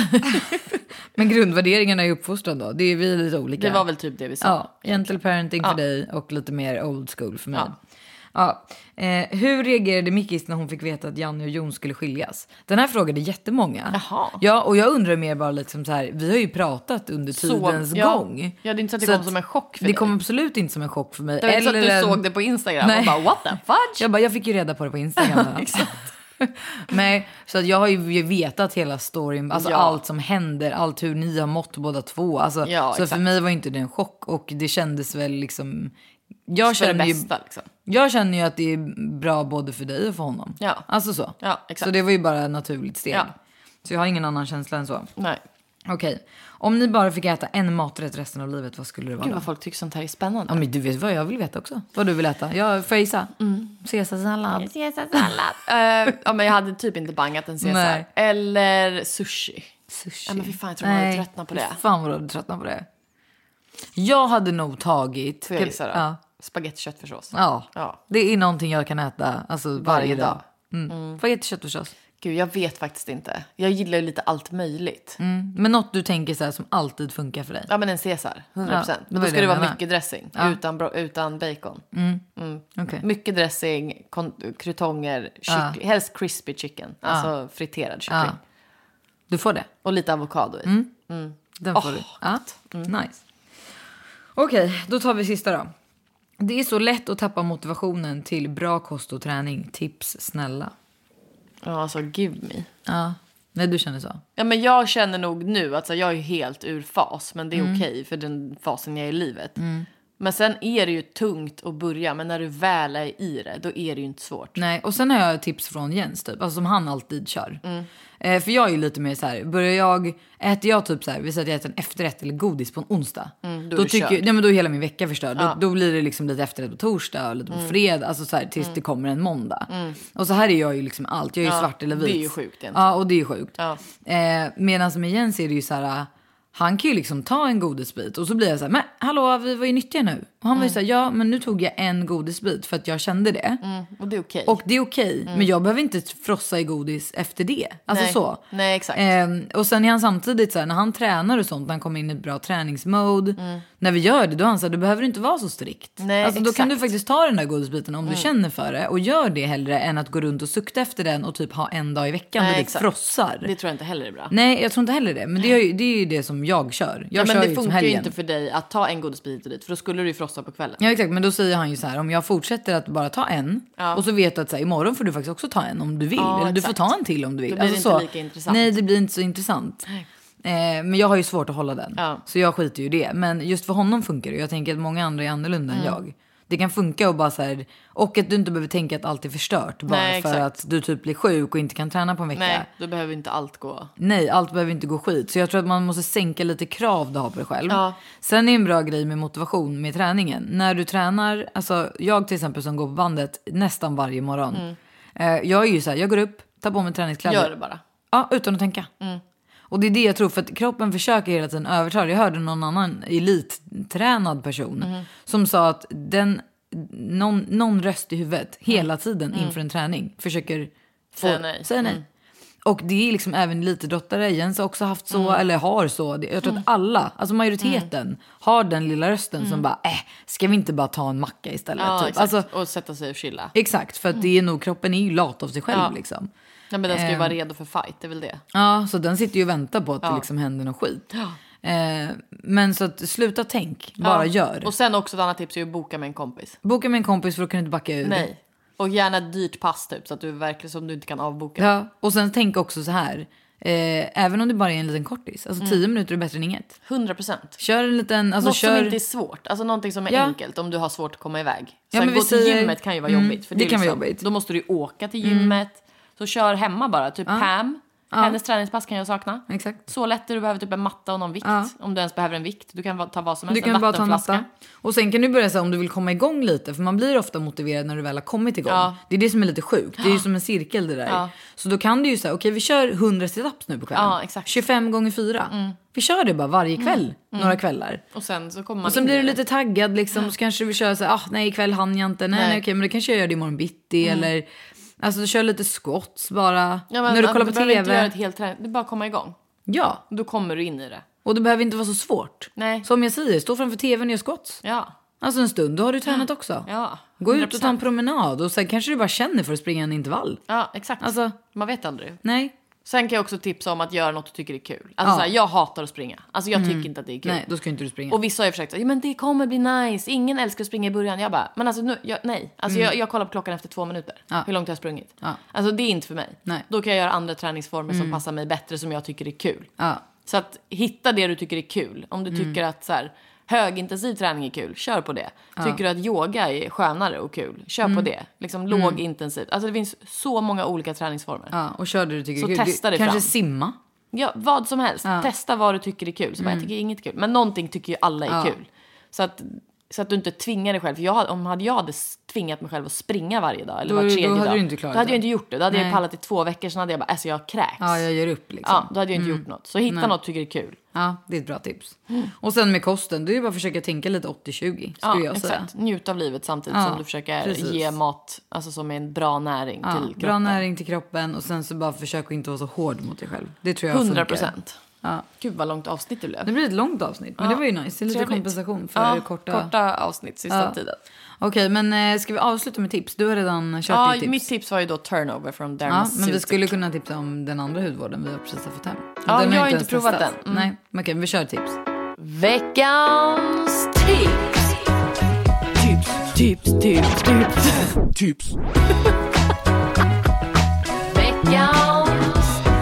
Men grundvärderingarna i uppfostran då? Det är vi lite olika. Det var väl typ det vi sa. Ja, gentle parenting ja. för dig och lite mer old school för mig. Ja. Ja. Eh, hur reagerade Mickis när hon fick veta att Janne och Jon skulle skiljas? Den här frågan är jättemånga. Jaha. Ja, och jag undrar mer bara liksom så här, vi har ju pratat under tidens så, ja. gång. Ja, det är inte så att det så kom som en chock för det dig. Det kom absolut inte som en chock för mig. Det var inte så att du en... såg det på Instagram Nej. och bara, what the fudge? Jag bara, jag fick ju reda på det på Instagram. Exakt. Nej, så att jag har ju vetat hela storyn, alltså ja. allt som händer, allt hur ni har mått båda två. Alltså, ja, så för mig var inte det en chock och det kändes väl liksom jag för känner det bästa ju, liksom. Jag känner ju att det är bra både för dig och för honom. Ja. Alltså så. Ja, exakt. Så det var ju bara ett naturligt steg. Ja. Så jag har ingen annan känsla än så. Nej. Okej. Om ni bara fick äta en maträtt resten av livet, vad skulle det vara? Gud då? vad folk tycker sånt här är spännande. Ja, men du vet vad jag vill veta också. Vad du vill äta. Jag får gissa. Mm. Caesarsallad. Caesarsallad. uh, ja, men jag hade typ inte bangat en Caesar. Nej. Eller sushi. Sushi. Ja, men fy fan, jag tror jag hade tröttnat på det. Fy fan vad du hade tröttnat på det. Jag hade nog tagit... Får jag gissa då? Ja. Spagetti köttfärssås. Ja. Ja. Det är någonting jag kan äta alltså, varje, Varje dag. dag. Mm. Mm. Spagetti köttfärssås. Gud, jag vet faktiskt inte. Jag gillar ju lite allt möjligt. Mm. Men något du tänker så här som alltid funkar för dig. Ja, men en Caesar. hundra procent. Ja, men det då ska var det det vara jag mycket dressing. Ja. Utan, bro- utan bacon. Mm. Mm. Okay. Mycket dressing, kon- krutonger, kyckling. Ja. Helst crispy chicken. Alltså Ja. friterad kyckling. Ja. Du får det. Och lite avokado i. Mm. Mm. Den Oh, får du. Ja. Mm. Nice. Okej, okay, då tar vi sista då. Det är så lätt att tappa motivationen till bra kost och träning. Tips snälla. Ja, alltså give me. Ja, nej du känner så. Ja, men jag känner nog nu att så, jag är helt ur fas. Men det är mm. okej okay för den fasen jag är i livet. Mm. Men sen är det ju tungt att börja. Men när du väl är i det, då är det ju inte svårt. Nej, och sen har jag ett tips från Jens typ. Alltså som han alltid kör. Mm. Eh, för jag är ju lite mer så här. Börjar jag, äter jag typ så här. Vi säger att jag äter en efterrätt eller godis på en onsdag. Mm, då då, är tycker, nej, men då är hela min vecka förstörd. Ja. Då, då blir det liksom lite efterrätt på torsdag och lite på Mm. fredag. Alltså så här tills Mm. det kommer en måndag. Mm. Och så här är jag ju liksom allt. Jag är ju Ja, svart eller vit. det är ju sjukt egentligen. Ja, och det är ju sjukt. Ja. Eh, Medan med Jens är det ju så här. Han kan ju liksom ta en godisbit och så blir jag så här, men hallå, vi var ju nyttiga nu. Och han var ju så här, ja men nu tog jag en godisbit för att jag kände det. Mm, och det är okej. Och det är okej, mm. men jag behöver inte frossa i godis efter det. Alltså Nej. så. Nej, exakt. Eh, och sen är han samtidigt så här, när han tränar och sånt, när han kommer in i ett bra träningsmode. Mm. När vi gör det, då är han så här, du behöver inte vara så strikt. Nej, alltså, då exakt. kan du faktiskt ta den där godisbiten om Mm. du känner för det. Och gör det hellre än att gå runt och sukta efter den och typ ha en dag i veckan Nej, där det exakt. frossar. Det tror jag inte heller är bra. Nej, jag tror inte heller det. Men det är ju, det är ju det som jag kör. Jag Ja, men kör det ju funkar ju helgen. inte för dig att ta en godisbit dit. För då skulle du ju frossa på kvällen. Ja, exakt. Men då säger han ju så här, om jag fortsätter att bara ta en. Ja. Och så vet du att så här, imorgon får du faktiskt också ta en om du vill. Ja, eller du exakt. får ta en till om du vill. Då blir det alltså, inte så, lika intressant. Nej, det blir inte så intressant. Eh, men jag har ju svårt att hålla den. Ja. Så jag skiter ju i det. Men just för honom funkar det. Jag tänker att många andra är annorlunda Mm. än jag. Det kan funka och bara så här, och att du inte behöver tänka att allt är förstört. Bara Nej, för exakt. att du typ blir sjuk och inte kan träna på en vecka. Nej, då behöver inte allt gå. Nej, allt behöver inte gå skit. Så jag tror att man måste sänka lite krav du har på dig själv. Ja. Sen är en bra grej med motivation med träningen. När du tränar, alltså jag till exempel som går på bandet nästan varje morgon. Mm. Eh, jag är ju så här, jag går upp, tar på mig träningskläder. Gör det bara. Ja, utan att tänka. Mm. Och det är det jag tror, för att kroppen försöker hela tiden överta. Jag hörde någon annan elittränad person Mm. som sa att den, någon, någon röst i huvudet hela tiden Mm. inför en träning försöker få, Säga nej. Säga nej. Mm. Och det är liksom även elitidrottare. Jens har också haft så, eller har så. Det- Jag tror att alla, alltså majoriteten, har den lilla rösten som bara, äh, ska vi inte bara ta en macka istället? Ja, typ. exakt. Alltså, och sätta sig och chilla. exakt, för att det är nog, kroppen är ju lat av sig själv Ja. liksom. Ja, men den ska ju Ehm. vara redo för fight, det är väl det. Ja, så den sitter ju och väntar på att Ja. det liksom händer något skit. Ja. Eh, men så att sluta tänk, bara Ja. gör. Och sen också ett annat tips är att boka med en kompis. Boka med en kompis för att kunna inte backa ur. Nej. Och gärna ett dyrt pass typ, så att du verkligen som du inte kan avboka. Ja, och sen tänk också så här. Eh, även om det bara är en liten kortis. Alltså tio minuter är bättre än inget. hundra procent. Kör en liten, alltså Något kör... som inte är svårt. Alltså någonting som är Ja. enkelt om du har svårt att komma iväg. Ja, Sen men gå vi till säger- gymmet kan ju vara Mm, jobbigt. För det är kan vara liksom, jobbigt. Då måste du ju åka till gymmet. Så kör hemma bara. Typ Pam. Ja. Hennes träningspass kan jag sakna. Exakt. Så lätt är, du behöver typ en matta och någon vikt. Ja. Om du ens behöver en vikt. Du kan va- ta vad som helst. Du en kan bara ta en vattenflaska. matta. Och sen kan du börja säga om du vill komma igång lite. För man blir ofta motiverad när du väl har kommit igång. Ja. Det är det som är lite sjukt. Det är ju som en cirkel det där. Ja. Så då kan du ju säga, okej vi kör hundra situps nu på kvällen. Ja, exakt. tjugofem gånger fyra. Vi kör det bara varje kväll. Några kvällar. Och sen så kommer man Och sen in blir i du det. lite taggad liksom. Så kanske vi kör så här, ah nej ikväll hann jag inte. Nej, nej. Nej. okej men då kanske jag gör det imorgon bitti. Eller, alltså du kör lite squats bara. Ja, men när du alltså, kollar du på behöver inte göra tv. ett helt träning. Det är bara att komma igång. Ja, Då kommer du in i det. och det behöver inte vara så svårt. Nej. Som jag säger, stå framför tvn och gör squats. Ja. Alltså en stund, då har du tränat också. Ja. Gå ut hundra och ta en procent. promenad och sen kanske du bara känner för att springa en intervall. Ja, exakt. Alltså- Man vet aldrig. Nej, Sen kan jag också tipsa om att göra något du tycker är kul. Alltså Ja. så här, jag hatar att springa. Alltså jag tycker inte att det är kul. nej, då ska inte du springa. Och vissa har ju försökt säga, ja men det kommer bli nice. Ingen älskar att springa i början. Jag bara, men alltså nu, jag, nej. Alltså jag, jag kollar på klockan efter två minuter. Ja. Hur långt har jag sprungit? Ja. Alltså det är inte för mig. Nej. Då kan jag göra andra träningsformer som passar mig bättre, som jag tycker är kul. Ja. Så att hitta det du tycker är kul. Om du tycker att så här, Högintensiv träning är kul, kör på det. Ja. Tycker du att yoga är skönare och kul, kör mm. på det. Liksom mm. lågintensivt. Alltså det finns så många olika träningsformer. Ja, och kör det du tycker så är kul. Testa det kanske fram. simma. Ja, vad som helst. Ja. Testa vad du tycker är kul. Så mm. bara, jag tycker inget är kul. Men någonting tycker ju alla är ja. kul. Så att, så att du inte tvingar dig själv. För jag, om hade jag hade tvingat mig själv att springa varje dag. Eller då, var tredje då hade dag. Du inte klarat då hade det. jag inte gjort det. Då hade Nej. jag pallat i två veckor. Sen hade jag bara, alltså jag kräks. Ja, jag ger upp liksom. Ja, då hade jag inte mm. gjort något. Så hitta Nej. något du tycker är kul. Ja, det är ett bra tips. Mm. Och sen med kosten, du är bara att försöka tänka lite åttio tjugo. Ja, jag säga. exakt. Njut av livet samtidigt ja, som du försöker precis. ge mat alltså som är en bra näring ja, till kroppen. Bra näring till kroppen och sen så bara försöka inte vara så hård mot dig själv. Det tror jag hundra procent. Ja. Gud vad långt avsnitt det blev. Det blir ett långt avsnitt, men ja. det var ju nice. Lite Trevligt. kompensation för ja, korta... korta avsnitt sista ja. tiden. Okej, okay, men ska vi avsluta med tips? Du har redan kört ja, ditt tips. Mitt tips var ju då turnover från Dermaceutic. Ja, men vi skulle kunna tipsa om den andra hudvården vi har precis fått hem. Ja, den jag har inte provat testat. den. Mm. Nej, okej, okay, vi kör tips. Veckans tips. Tips, tips, tips, tips. Tips. Veckans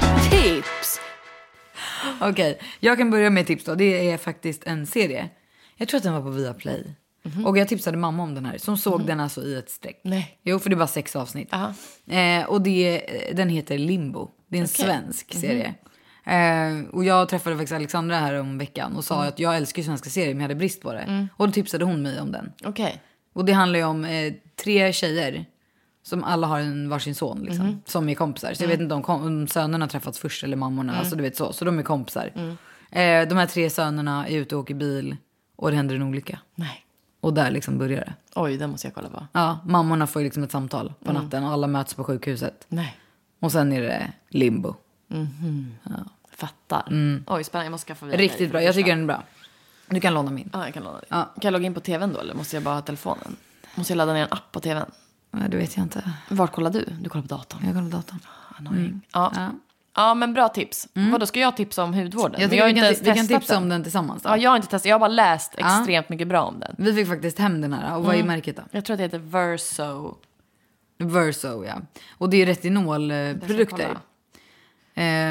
tips. Okej, okay, jag kan börja med tips då. Det är faktiskt en serie. Jag tror att den var på Viaplay. Mm-hmm. Och jag tipsade mamma om den här. Som såg mm-hmm. den alltså i ett streck. Nej. Jo, för det var sex avsnitt. Uh-huh. Eh, och det, den heter Limbo. Det är en okay. svensk serie. Mm-hmm. Eh, och jag träffade faktiskt Alexandra här om veckan. Och sa mm. att jag älskar svenska serier men jag hade brist på det. Mm. Och då tipsade hon mig om den. Okay. Och det handlar ju om eh, tre tjejer. Som alla har en varsin son liksom. Mm-hmm. Som är kompisar. Så jag vet inte om, kom- om sönerna har träffats först eller mammorna. Mm. Alltså du vet så. Så de är kompisar. Mm. Eh, de här tre sönerna är ute och åker bil. Och det händer en olycka. Nej. Och där liksom börjar det. Oj, det måste jag kolla på. Ja, mammorna får ju liksom ett samtal på mm. natten. Och alla möts på sjukhuset. Nej. Och sen är det limbo. Mm-hmm. Ja. Fattar. Mm. Oj, spännande. Jag måste skaffa vidare. Riktigt bra. Jag tycker den är bra. Du kan låna min. Ja, jag kan låna din. Ja. Kan jag logga in på tvn då? Eller måste jag bara ha telefonen? Måste jag ladda ner en app på tvn? Ja, det vet jag inte. Vart kollar du? Du kollar på datorn. Jag kollar på datorn. Annoying. Mm. Ja. ja. Ja, men bra tips. Mm. Vadå, ska jag tipsa om hudvården? Jag, jag vi, kan, vi kan tipsa den. om den tillsammans då. Ja, jag har inte testat. Jag har bara läst extremt ja. mycket bra om den. Vi fick faktiskt hem den här. Och vad mm. är märket då? Jag tror att det heter Verso. Verso, ja. Och det är retinolprodukter. Eh,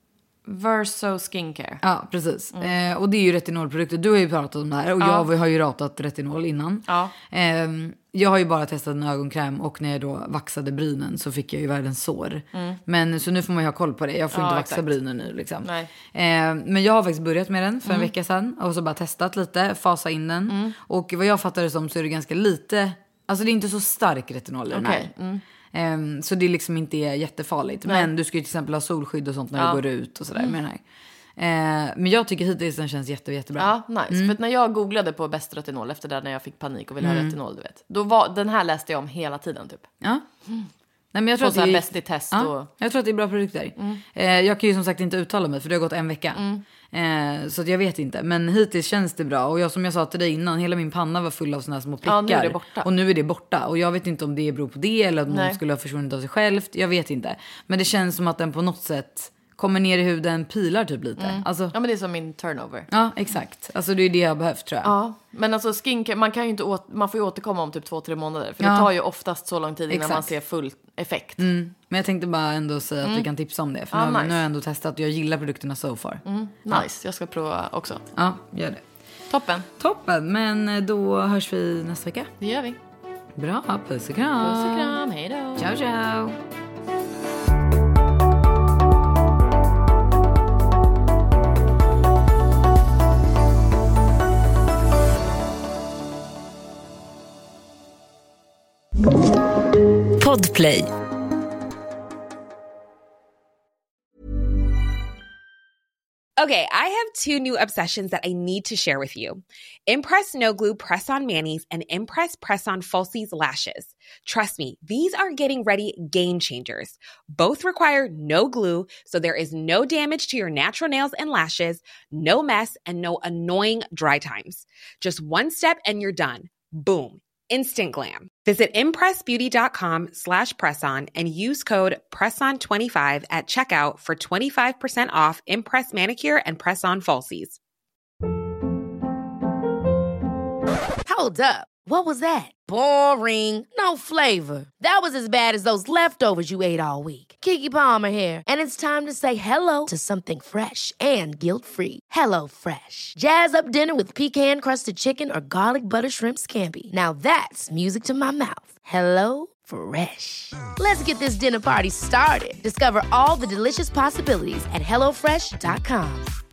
Verso Skincare. Ja, precis. Mm. Eh, och det är ju retinolprodukter. Du har ju pratat om det här. Och ja. jag har ju ratat retinol innan. Ja. Eh, jag har ju bara testat en ögonkräm. Och när jag då vaxade brynen så fick jag ju världens sår. Mm. Men så nu får man ju ha koll på det. Jag får ja, inte vaxa exakt. brynen nu liksom. Nej. Eh, men jag har faktiskt börjat med den för en mm. vecka sedan. Och så bara testat lite. Fasa in den. Mm. Och vad jag fattar det som så är det ganska lite. Alltså det är inte så stark retinol i den här. Mm. Um, så det liksom inte är jättefarligt. Nej. Men du ska ju till exempel ha solskydd och sånt när ja. du går ut och sådär mm. med den här. Uh, men jag tycker hittills den känns jätte, jättebra. Ja, nice. Mm. För att när jag googlade på bäst retinol efter det när jag fick panik och ville mm. ha retinol, du vet. Då var, den här läste jag om hela tiden typ. Ja. Mm. Nej, men jag tror så att det är bäst i test. Ja, och... jag tror att det är bra produkter. Mm. Uh, jag kan ju som sagt inte uttala mig för det har gått en vecka. Mm. Eh, så att jag vet inte. Men hittills känns det bra. Och jag, som jag sa till dig innan, hela min panna var full av såna här små prickar. Ja, nu är det borta. Och nu är det borta. Och jag vet inte om det beror på det eller om någon skulle ha försvunnit av sig självt. Jag vet inte. Men det känns som att den på något sätt kommer ner i huden, pilar typ lite. Mm. Alltså, ja, men det är som min turnover. Ja, exakt. Alltså det är det jag har behövt, tror jag. Ja, men alltså skincare, man kan ju inte åt, man får ju återkomma om typ två, tre månader. För ja. det tar ju oftast så lång tid innan exakt. man ser full effekt. Mm. Men jag tänkte bara ändå säga att mm. vi kan tipsa om det. För ja, nu, nice. nu har jag ändå testat och jag gillar produkterna so far. Mm. Nice, ja. jag ska prova också. Ja, gör det. Toppen. Toppen, men då hörs vi nästa vecka. Det gör vi. Bra, puss och kram. Puss och kram, hej då. Ciao, ciao. Podplay. Okay, I have two new obsessions that I need to share with you. Impress No Glue Press-On Manis and Impress Press-On Falsies Lashes. Trust me, these are getting ready game changers. Both require no glue, so there is no damage to your natural nails and lashes, no mess, and no annoying dry times. Just one step and you're done. Boom. Instant glam. Visit impressbeauty.com slash presson and use code presson twenty-five at checkout for twenty-five percent off Impress Manicure and Press-On Falsies. Hold up. What was that? Boring. No flavor. That was as bad as those leftovers you ate all week. Keke Palmer here, and it's time to say hello to something fresh and guilt-free. Hello Fresh. Jazz up dinner with pecan-crusted chicken or garlic butter shrimp scampi. Now that's music to my mouth. Hello Fresh. Let's get this dinner party started. Discover all the delicious possibilities at hello fresh dot com.